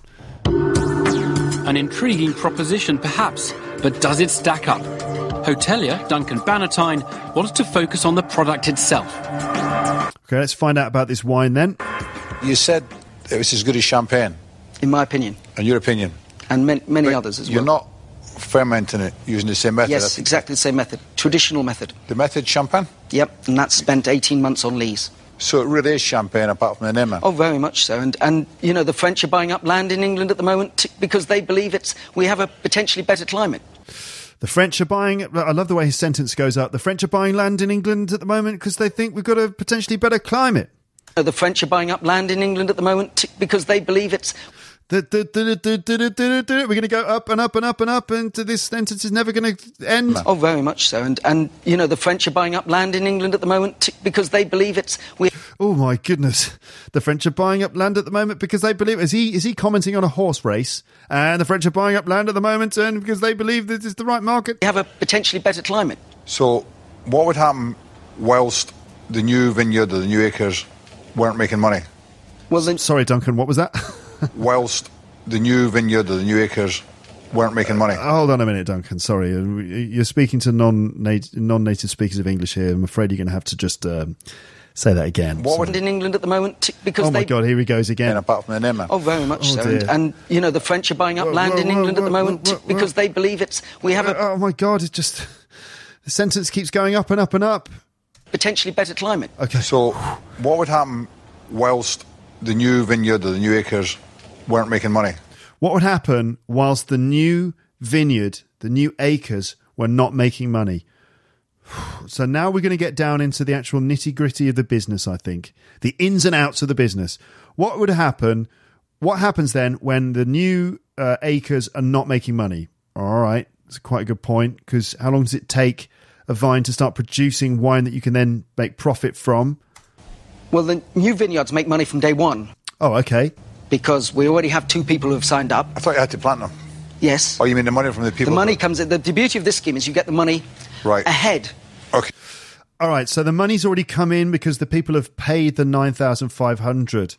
An intriguing proposition, perhaps, but does it stack up? Hotelier Duncan Bannatyne wants to focus on the product itself. Okay, let's find out about this wine then. You said it was as good as champagne. In my opinion. In your opinion. And many others as well. You're not fermenting it using the same method? Yes, exactly the same method. Traditional method. The method champagne? Yep, and that's spent 18 months on lees. So it really is champagne apart from the name? Oh, very much so. And the French are buying up land in England at the moment because they believe we have a potentially better climate. The French are buying... I love the way his sentence goes up. The French are buying land in England at the moment because they think we've got a potentially better climate. The French are buying up land in England at the moment because they believe we're going to go up and up and up and up, and this sentence is never going to end. Oh, very much so. And the French are buying up land in England at the moment because they believe Oh my goodness! The French are buying up land at the moment because they believe. Is he commenting on a horse race? And the French are buying up land at the moment, and because they believe that it's the right market. We have a potentially better climate. So, what would happen whilst the new vineyard or the new acres weren't making money? Well, then, sorry, Duncan. What was that? Whilst the new vineyard or the new acres weren't making money. Hold on a minute, Duncan. Sorry, you're speaking to non-native speakers of English here. I'm afraid you're going to have to just say that again. What would in England at the moment because my God, here he goes again. And apart from the name. Oh, very much so. And the French are buying up land in England at the moment because they believe we have a... Oh my God, it's just... The sentence keeps going up and up and up. Potentially better climate. Okay. So what would happen whilst the new vineyard or the new acres weren't making money? What would happen whilst the new vineyard, the new acres, were not making money? So now we're going to get down into the actual nitty-gritty of the business, I think. The ins and outs of the business. What would happen? What happens then when the new acres are not making money? All right, that's quite a good point, because how long does it take a vine to start producing wine that you can then make profit from? Well, the new vineyards make money from day one. Oh, okay. Because we already have 2 people who have signed up. I thought you had to plant them. Yes. Oh, you mean the money from the people? The money comes... The beauty of this scheme is you get the money ahead. Okay. All right, so the money's already come in because the people have paid the 9,500.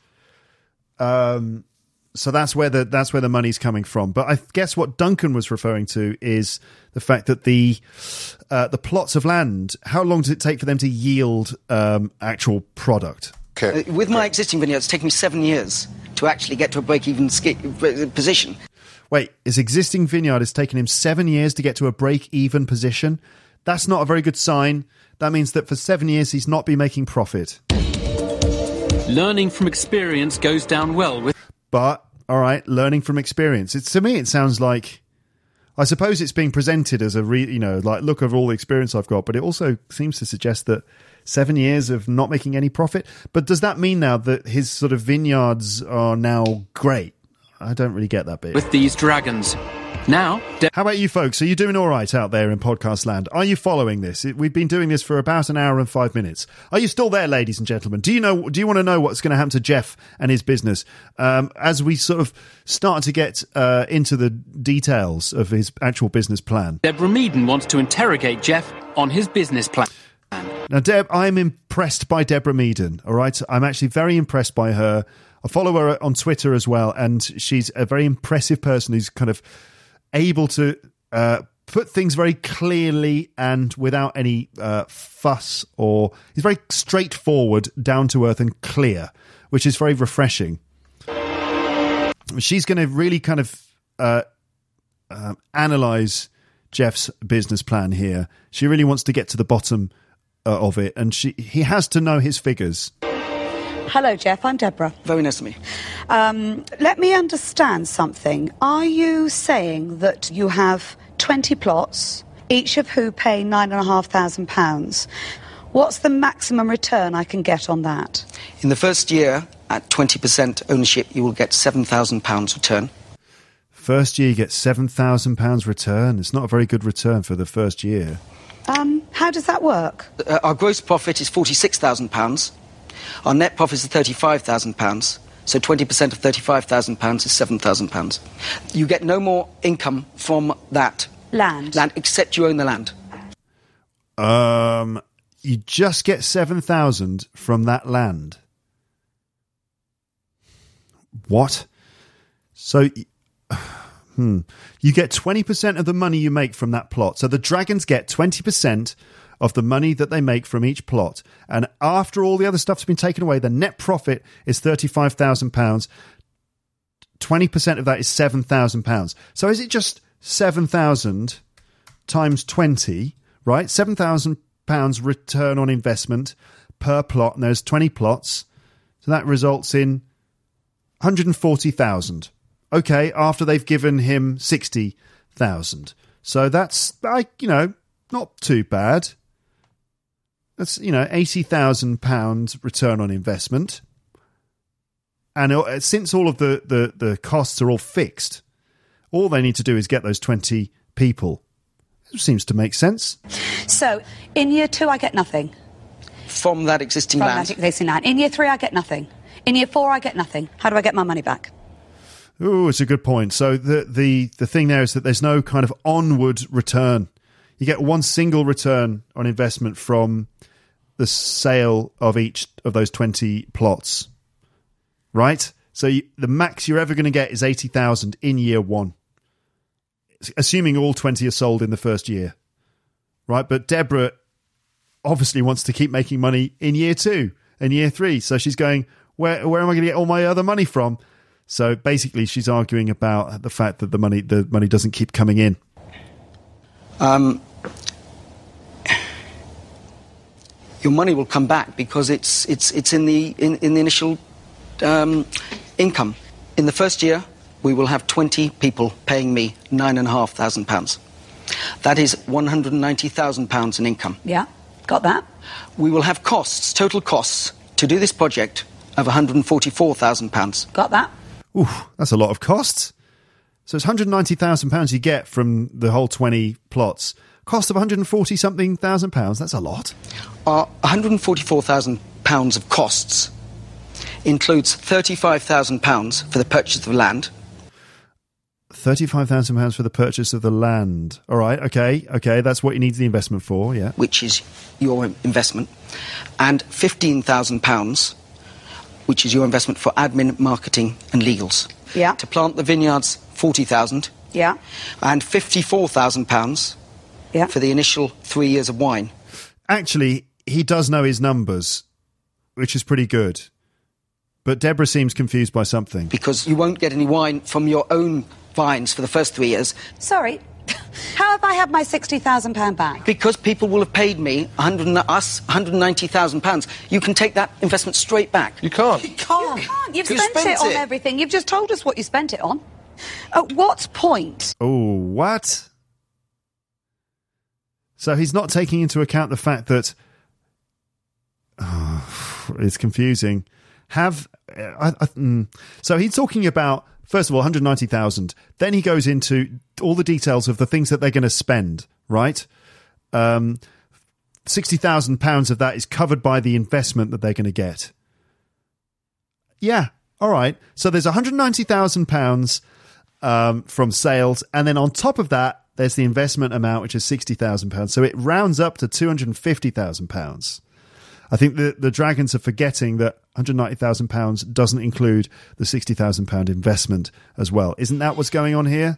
So that's where the money's coming from. But I guess what Duncan was referring to is the fact that the plots of land, how long does it take for them to yield actual product? Okay. With my existing vineyard, it's taken me 7 years to actually get to a break-even position. Wait, his existing vineyard has taken him 7 years to get to a break-even position? That's not a very good sign. That means that for 7 years he's not been making profit. Learning from experience goes down well with... But, all right, learning from experience. To me, it sounds like... I suppose it's being presented as look at all the experience I've got, but it also seems to suggest that 7 years of not making any profit. But does that mean now that his sort of vineyards are now great? I don't really get that bit. With these dragons. Now... How about you folks? Are you doing all right out there in podcast land? Are you following this? We've been doing this for about an hour and 5 minutes. Are you still there, ladies and gentlemen? Do you want to know what's going to happen to Jeff and his business as we sort of start to get into the details of his actual business plan? Deborah Meaden wants to interrogate Jeff on his business plan. Now, Deb, I'm impressed by Deborah Meaden, all right? I'm actually very impressed by her. I follow her on Twitter as well, and she's a very impressive person who's kind of able to put things very clearly and without any fuss, or he's very straightforward, down to earth and clear, which is very refreshing. She's going to really kind of analyse Jeff's business plan here. She really wants to get to the bottom of it, and he has to know his figures. Hello, Jeff. I'm Deborah. Very nice to meet you. Let me understand something. Are you saying that you have 20 plots, each of who pay £9,500? What's the maximum return I can get on that? In the first year, at 20% ownership, you will get £7,000 return. First year, you get £7,000 return. It's not a very good return for the first year. How does that work? Our gross profit is £46,000. Our net profit is £35,000. So 20% of £35,000 is £7,000. You get no more income from that land except you own the land. You just get 7,000 from that land. What? So, you get 20% of the money you make from that plot. So the dragons get 20% of the money that they make from each plot. And after all the other stuff's been taken away, the net profit is £35,000. 20% of that is £7,000. So is it just 7,000 times 20, right? £7,000 return on investment per plot, and there's 20 plots. So that results in 140,000. Okay, after they've given him 60,000. So that's, not too bad. That's, £80,000 return on investment. And since all of the costs are all fixed, all they need to do is get those 20 people. It seems to make sense. So, in year 2, I get nothing. From that existing land? From that existing land. In year 3, I get nothing. In year 4, I get nothing. How do I get my money back? Oh, it's a good point. So the thing there is that there's no kind of onward return. You get one single return on investment from the sale of each of those 20 plots, right? So the max you're ever going to get is 80,000 in year 1, assuming all 20 are sold in the first year, right? But Deborah obviously wants to keep making money in year 2 and year 3. So she's going, where am I going to get all my other money from? So basically she's arguing about the fact that the money doesn't keep coming in. your money will come back because it's in the initial income. In the first year, we will have 20 people paying me £9,500. That is £190,000 in income. Yeah, got that. We will have costs, total costs, to do this project of £144,000. Got that. Ooh, that's a lot of costs. So it's £190,000 you get from the whole 20 plots. Cost of £140-something thousand. That's a lot. Our £144,000 of costs includes £35,000 for the purchase of land. £35,000 for the purchase of the land. All right, okay, that's what you need the investment for, yeah. Which is your investment. And £15,000, which is your investment for admin, marketing and legals. Yeah. To plant the vineyards, £40,000. Yeah. And £54,000 for the initial 3 years of wine. Actually, he does know his numbers, which is pretty good. But Deborah seems confused by something. Because you won't get any wine from your own vines for the first 3 years. Sorry, how have I had my £60,000 back? Because people will have paid me £190,000. You can take that investment straight back. You can't. You can't. You've spent it on everything. You've just told us what you spent it on. At what point? Oh, what? So he's not taking into account the fact that... Oh, it's confusing. So he's talking about, first of all, 190,000. Then he goes into all the details of the things that they're going to spend, right? £60,000 of that is covered by the investment that they're going to get. Yeah, all right. So there's £190,000 from sales, and then on top of that, there's the investment amount, which is £60,000. So it rounds up to £250,000. I think the Dragons are forgetting that £190,000 doesn't include the £60,000 investment as well. Isn't that what's going on here?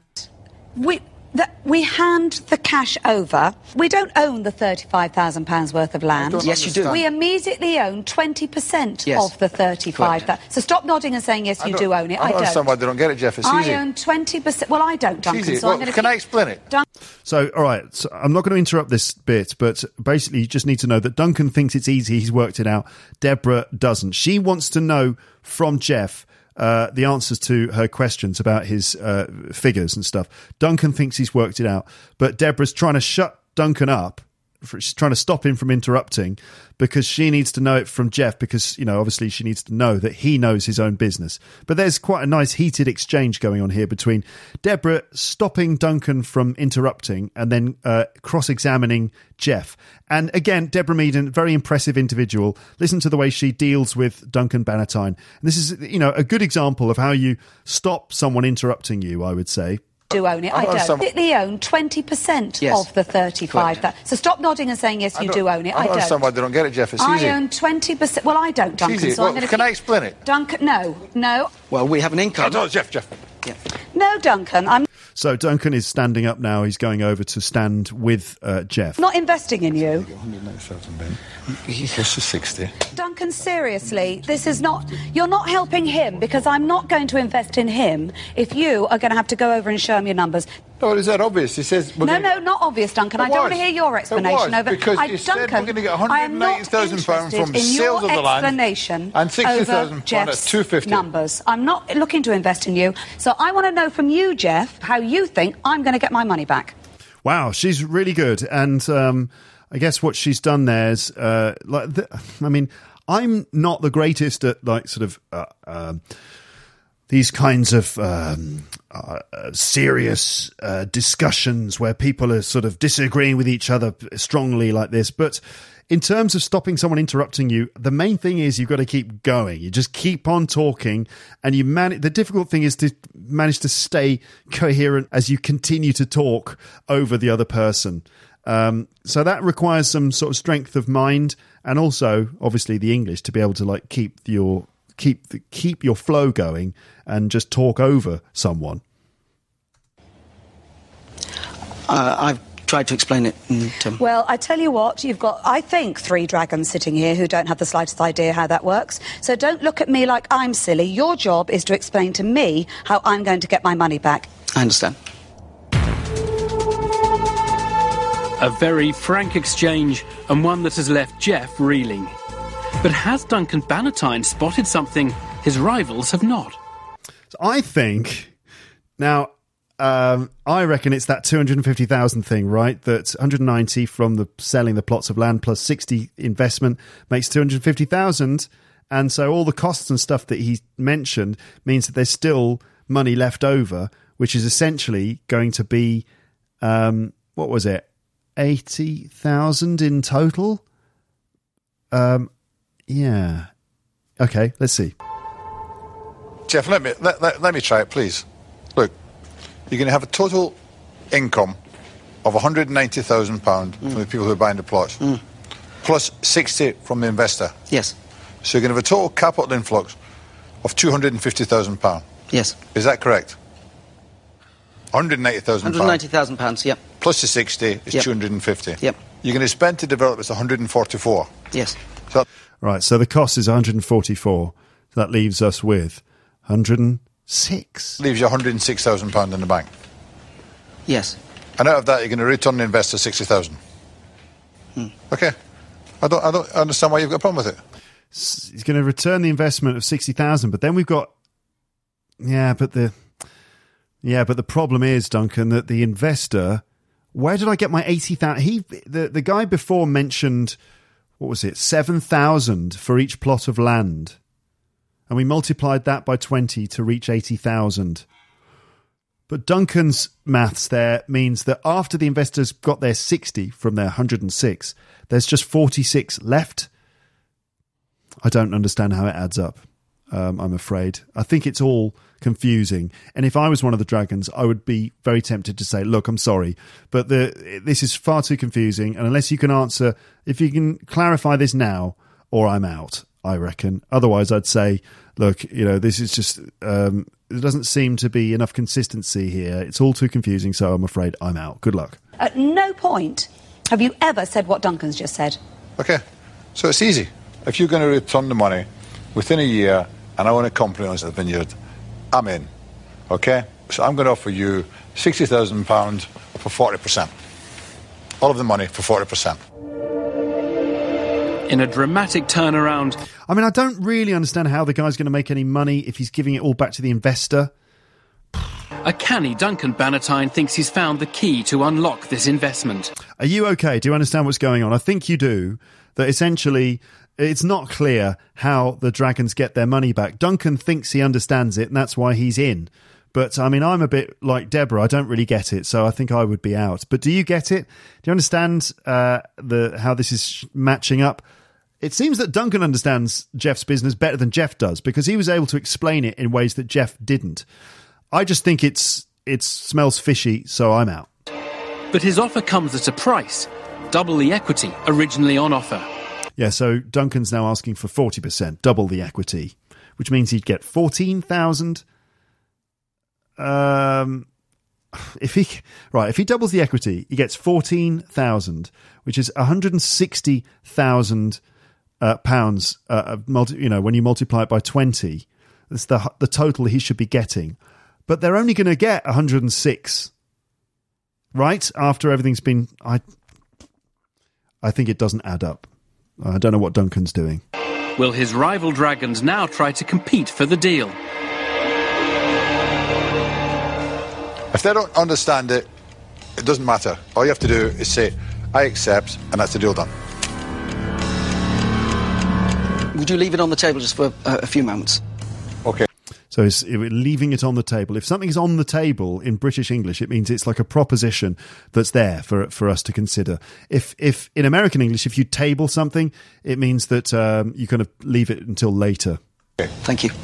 We hand the cash over. We don't own the £35,000 worth of land. Yes, you do. We immediately own 20% Yes. of the £35,000. So stop nodding and saying, yes, you do own it. I don't understand why they don't get it, Jeff. It's easy. I own 20%. Well, I don't, Duncan. It's easy. So I'm going to Can I explain it? So, all right, so I'm not going to interrupt this bit, but basically you just need to know that Duncan thinks it's easy. He's worked it out. Deborah doesn't. She wants to know from Jeff the answers to her questions about his figures and stuff. Duncan thinks he's worked it out, but Deborah's trying to shut Duncan up. She's trying to stop him from interrupting because she needs to know it from Jeff because, you know, obviously she needs to know that he knows his own business. But there's quite a nice heated exchange going on here between Deborah stopping Duncan from interrupting and then cross-examining Jeff. And again, Deborah Meaden, very impressive individual. Listen to the way she deals with Duncan Bannatyne. And this is, you know, a good example of how you stop someone interrupting you, I would say. Do own it. I don't. They own 20% of the £35,000. So stop nodding and saying, yes, you do own it. I don't. I don't understand why they don't get it, Jeff. It's easy. I own 20%. Well, I don't, Duncan. It's easy. So I'm going to Can I explain it? Duncan, no. Well, we have an income. No, Jeff. Yeah. No, Duncan, So Duncan is standing up now. He's going over to stand with Jeff. not investing in you. 190,000, Ben. Plus the 60. Duncan, seriously, this is not... You're not helping him because I'm not going to invest in him if you are going to have to go over and show him your numbers. No, is that obvious? He says... No, not obvious, Duncan. I don't want to hear your explanation over... Because you said we're going to get £190,000 from sales of the land explanation and £60,000 over Jeff's at $250. numbers. I'm not looking to invest in you. So I want to know from you, Jeff, how you think I'm going to get my money back. Wow, she's really good. And I guess what she's done there is... I mean, I'm not the greatest at, like, sort of... these kinds of serious discussions where people are sort of disagreeing with each other strongly like this. But in terms of stopping someone interrupting you, the main thing is you've got to keep going. You just keep on talking, and the difficult thing is to manage to stay coherent as you continue to talk over the other person. So that requires some sort of strength of mind, and also obviously the English to be able to like keep your flow going and just talk over someone. I've tried to explain it. Well, I tell you what, you've got, I think, 3 dragons sitting here who don't have the slightest idea how that works. So don't look at me like I'm silly. Your job is to explain to me how I'm going to get my money back. I understand. A very frank exchange, and one that has left Jeff reeling. But has Duncan Bannatyne spotted something his rivals have not? So I think... Now, I reckon it's that 250,000 thing, right? That 190 from the selling the plots of land plus 60 investment makes 250,000. And so all the costs and stuff that he mentioned means that there's still money left over, which is essentially going to be, what was it? 80,000 in total? Yeah. Okay, let's see. Jeff, let me try it, please. Look, you're going to have a total income of £190,000 from the people who are buying the plots, plus 60 from the investor. Yes. So you're going to have a total capital influx of £250,000. Yes. Is that correct? £190,000. £190,000, yep. Plus the 60 is 250. Yep. You're going to spend to develop this 144. Yes. So right, so the cost is 144. So that leaves us with 106. Leaves you £106,000 in the bank. Yes. And out of that, you're going to return the investor 60,000. Okay. I don't understand why you've got a problem with it. He's going to return the investment of 60,000, but then we've got... Yeah, but the problem is, Duncan, that the investor... Where did I get my 80,000? The guy before mentioned, what was it, 7,000 for each plot of land. And we multiplied that by 20 to reach 80,000. But Duncan's maths there means that after the investors got their 60 from their 106, there's just 46 left. I don't understand how it adds up, I'm afraid. I think it's all confusing. And if I was one of the dragons, I would be very tempted to say, look, I'm sorry, but this is far too confusing. And unless you can answer, if you can clarify this now, or I'm out, I reckon. Otherwise, I'd say, look, this is just, there doesn't seem to be enough consistency here. It's all too confusing, so I'm afraid I'm out. Good luck. At no point have you ever said what Duncan's just said. Okay. So it's easy. If you're going to return the money within a year and I own a company owns the vineyard, I'm in. Okay? So I'm going to offer you £60,000 for 40%. All of the money for 40%. In a dramatic turnaround. I mean, I don't really understand how the guy's going to make any money if he's giving it all back to the investor. A canny Duncan Bannatyne thinks he's found the key to unlock this investment. Are you okay? Do you understand what's going on? I think you do. That essentially... It's not clear how the dragons get their money back. Duncan thinks he understands it, and that's why he's in. But, I mean, I'm a bit like Deborah. I don't really get it, so I think I would be out. But do you get it? Do you understand how this is matching up? It seems that Duncan understands Jeff's business better than Jeff does, because he was able to explain it in ways that Jeff didn't. I just think it smells fishy, so I'm out. But his offer comes at a price. Double the equity originally on offer. Yeah, so Duncan's now asking for 40%, double the equity, which means he'd get 14,000. If he doubles the equity, he gets 14,000, which is 160,000 pounds. When you multiply it by 20, that's the total he should be getting. But they're only going to get 106, right? After everything's been, I think it doesn't add up. I don't know what Duncan's doing. Will his rival dragons now try to compete for the deal? If they don't understand it, it doesn't matter. All you have to do is say, I accept, and that's the deal done. Would you leave it on the table just for a few moments? Okay. So it's leaving it on the table. If something's on the table in British English, it means it's like a proposition that's there for us to consider. If in American English, if you table something, it means that you kind of leave it until later. Okay. Thank you.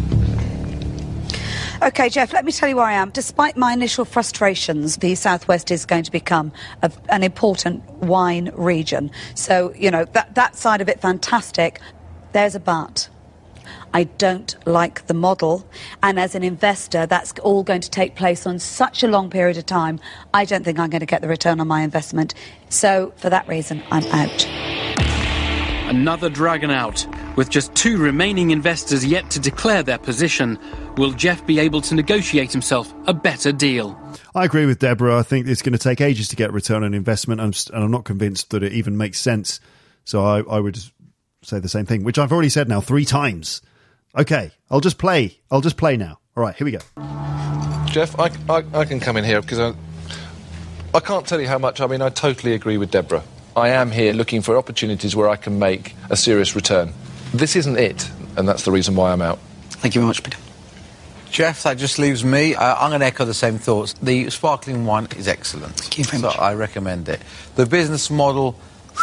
OK, Jeff, let me tell you where I am. Despite my initial frustrations, the Southwest is going to become an important wine region. So, that side of it, fantastic. There's a but. I don't like the model, and as an investor, that's all going to take place on such a long period of time. I don't think I'm going to get the return on my investment. So, for that reason, I'm out. Another dragon out. With just 2 remaining investors yet to declare their position, will Jeff be able to negotiate himself a better deal? I agree with Deborah. I think it's going to take ages to get return on investment, and I'm not convinced that it even makes sense. So I would say the same thing, which I've already said now 3 times. Okay, I'll just play now. All right, here we go. Jeff, I can come in here because I can't tell you how much. I mean, I totally agree with Deborah. I am here looking for opportunities where I can make a serious return. This isn't it, and that's the reason why I'm out. Thank you very much, Peter. Jeff, that just leaves me. I'm going to echo the same thoughts. The sparkling wine is excellent. Thank you very so much. I recommend it. The business model,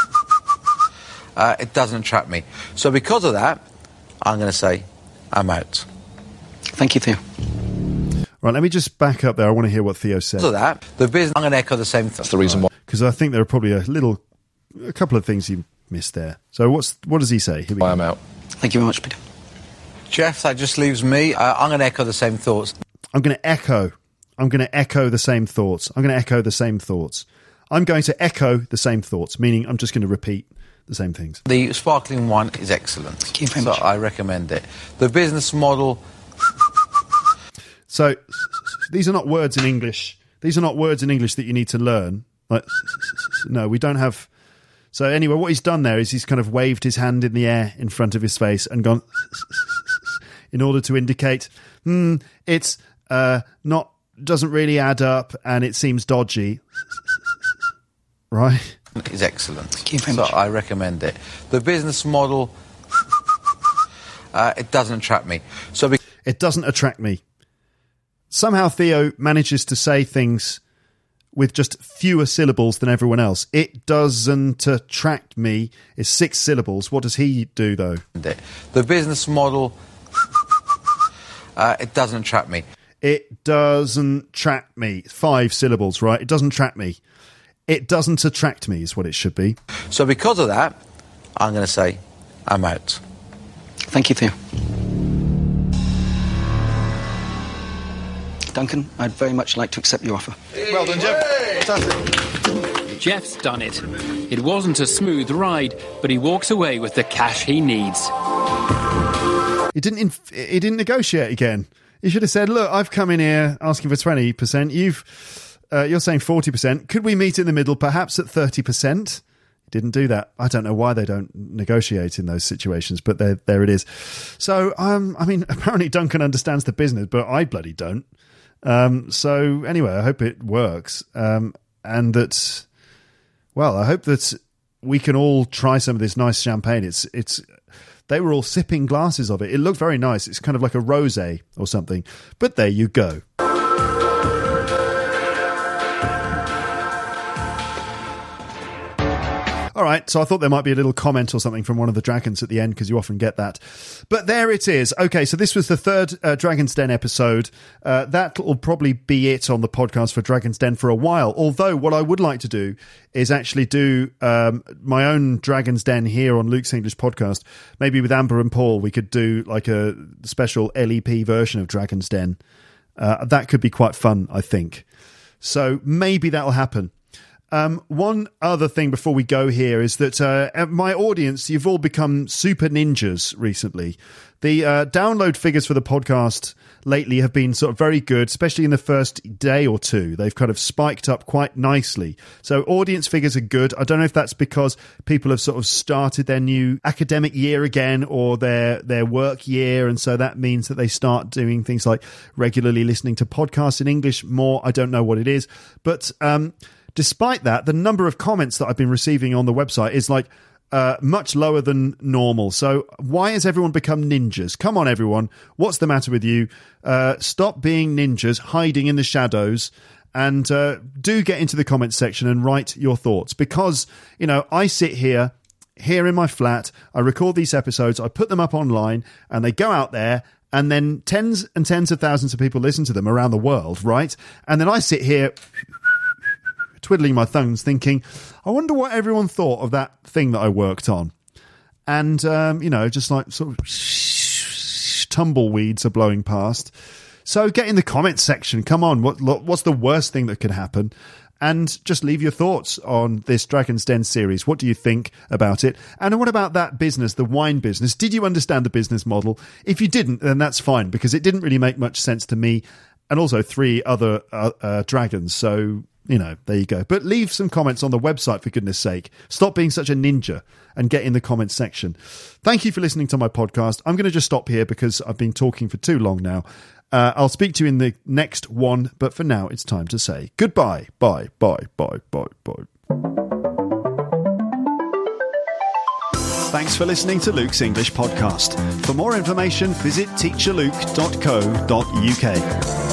it doesn't attract me. So because of that, I'm going to say I'm out. Thank you, Theo. Right, let me just back up there. I want to hear what Theo said. Because of that, the business, I'm going to echo the same thoughts. That's the reason why. Because I think there are probably a couple of things you missed there. So what does he say? Here we go. I'm out. Thank you very much, Peter. Jeff, that just leaves me. I'm going to echo the same thoughts. I'm going to echo the same thoughts. I'm going to echo the same thoughts. I'm going to echo the same thoughts, meaning I'm just going to repeat the same things. The sparkling wine is excellent. Thank you very so much. I recommend it. The business model. So these are not words in English. These are not words in English that you need to learn. Like, no, we don't have. So anyway, what he's done there is he's kind of waved his hand in the air in front of his face and gone in order to indicate it's not, doesn't really add up and it seems dodgy. Right? Is excellent. Thank you very so much. I recommend it. The business model, it doesn't attract me. It doesn't attract me. Somehow Theo manages to say things with just fewer syllables than everyone else. It doesn't attract me is 6 syllables. What does he do, though? The business model, it doesn't attract me. It doesn't attract me. 5 syllables, right? It doesn't attract me. It doesn't attract me is what it should be. So because of that, I'm going to say I'm out. Thank you, Theo. Duncan, I'd very much like to accept your offer. Well done, Jeff. Fantastic. Jeff's done it. It wasn't a smooth ride, but he walks away with the cash he needs. He didn't negotiate again. He should have said, look, I've come in here asking for 20%. You're saying 40%. Could we meet in the middle, perhaps at 30%? Didn't do that. I don't know why they don't negotiate in those situations, but there it is. So, I mean, apparently Duncan understands the business, but I bloody don't. So anyway, I hope it works. And that, well, I hope that we can all try some of this nice champagne. They were all sipping glasses of it. It looked very nice. It's kind of like a rosé or something. But there you go. All right, so I thought there might be a little comment or something from one of the dragons at the end, because you often get that. But there it is. Okay, so this was the 3rd Dragon's Den episode. That will probably be it on the podcast for Dragon's Den for a while. Although what I would like to do is actually do my own Dragon's Den here on Luke's English Podcast. Maybe with Amber and Paul, we could do like a special LEP version of Dragon's Den. That could be quite fun, I think. So maybe that'll happen. One other thing before we go here is that my audience, you've all become super ninjas recently. The download figures for the podcast lately have been sort of very good, especially in the first day or two. They've kind of spiked up quite nicely. So audience figures are good. I don't know if that's because people have sort of started their new academic year again or their work year. And so that means that they start doing things like regularly listening to podcasts in English more. I don't know what it is. But despite that, the number of comments that I've been receiving on the website is like much lower than normal. So why has everyone become ninjas? Come on, everyone. What's the matter with you? Stop being ninjas, hiding in the shadows, and do get into the comments section and write your thoughts. Because, you know, I sit here in my flat, I record these episodes, I put them up online, and they go out there, and then tens and tens of thousands of people listen to them around the world, right? And then I sit here twiddling my thumbs thinking, I wonder what everyone thought of that thing that I worked on. And, you know, just like sort of tumbleweeds are blowing past. So get in the comments section. Come on. What's the worst thing that could happen? and just leave your thoughts on this Dragon's Den series. What do you think about it? And what about that business, the wine business? Did you understand the business model? If you didn't, then that's fine, because it didn't really make much sense to me, and also 3 other dragons. So, you know, there you go. But leave some comments on the website, for goodness sake. Stop being such a ninja and get in the comments section. Thank you for listening to my podcast. I'm going to just stop here because I've been talking for too long now. I'll speak to you in the next one, but for now, it's time to say goodbye. Bye, bye, bye, bye, bye. Thanks for listening to Luke's English Podcast. For more information, visit teacherluke.co.uk.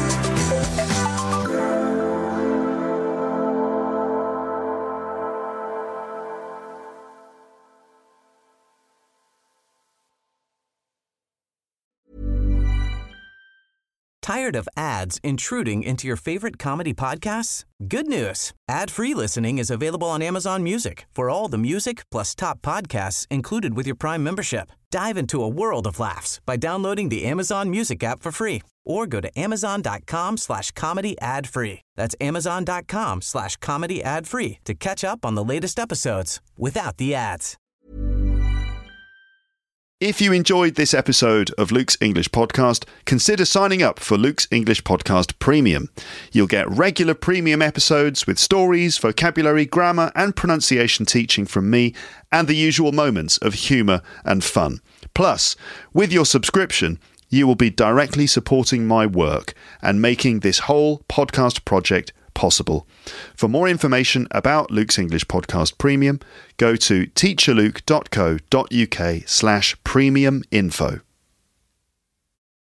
Tired of ads intruding into your favorite comedy podcasts? Good news. Ad-free listening is available on Amazon Music for all the music plus top podcasts included with your Prime membership. Dive into a world of laughs by downloading the Amazon Music app for free or go to amazon.com/comedy ad-free. That's amazon.com/comedy ad-free to catch up on the latest episodes without the ads. If you enjoyed this episode of Luke's English Podcast, consider signing up for Luke's English Podcast Premium. You'll get regular premium episodes with stories, vocabulary, grammar and pronunciation teaching from me, and the usual moments of humour and fun. Plus, with your subscription, you will be directly supporting my work and making this whole podcast project possible. For more information about Luke's English Podcast Premium, go to teacherluke.co.uk/premium info.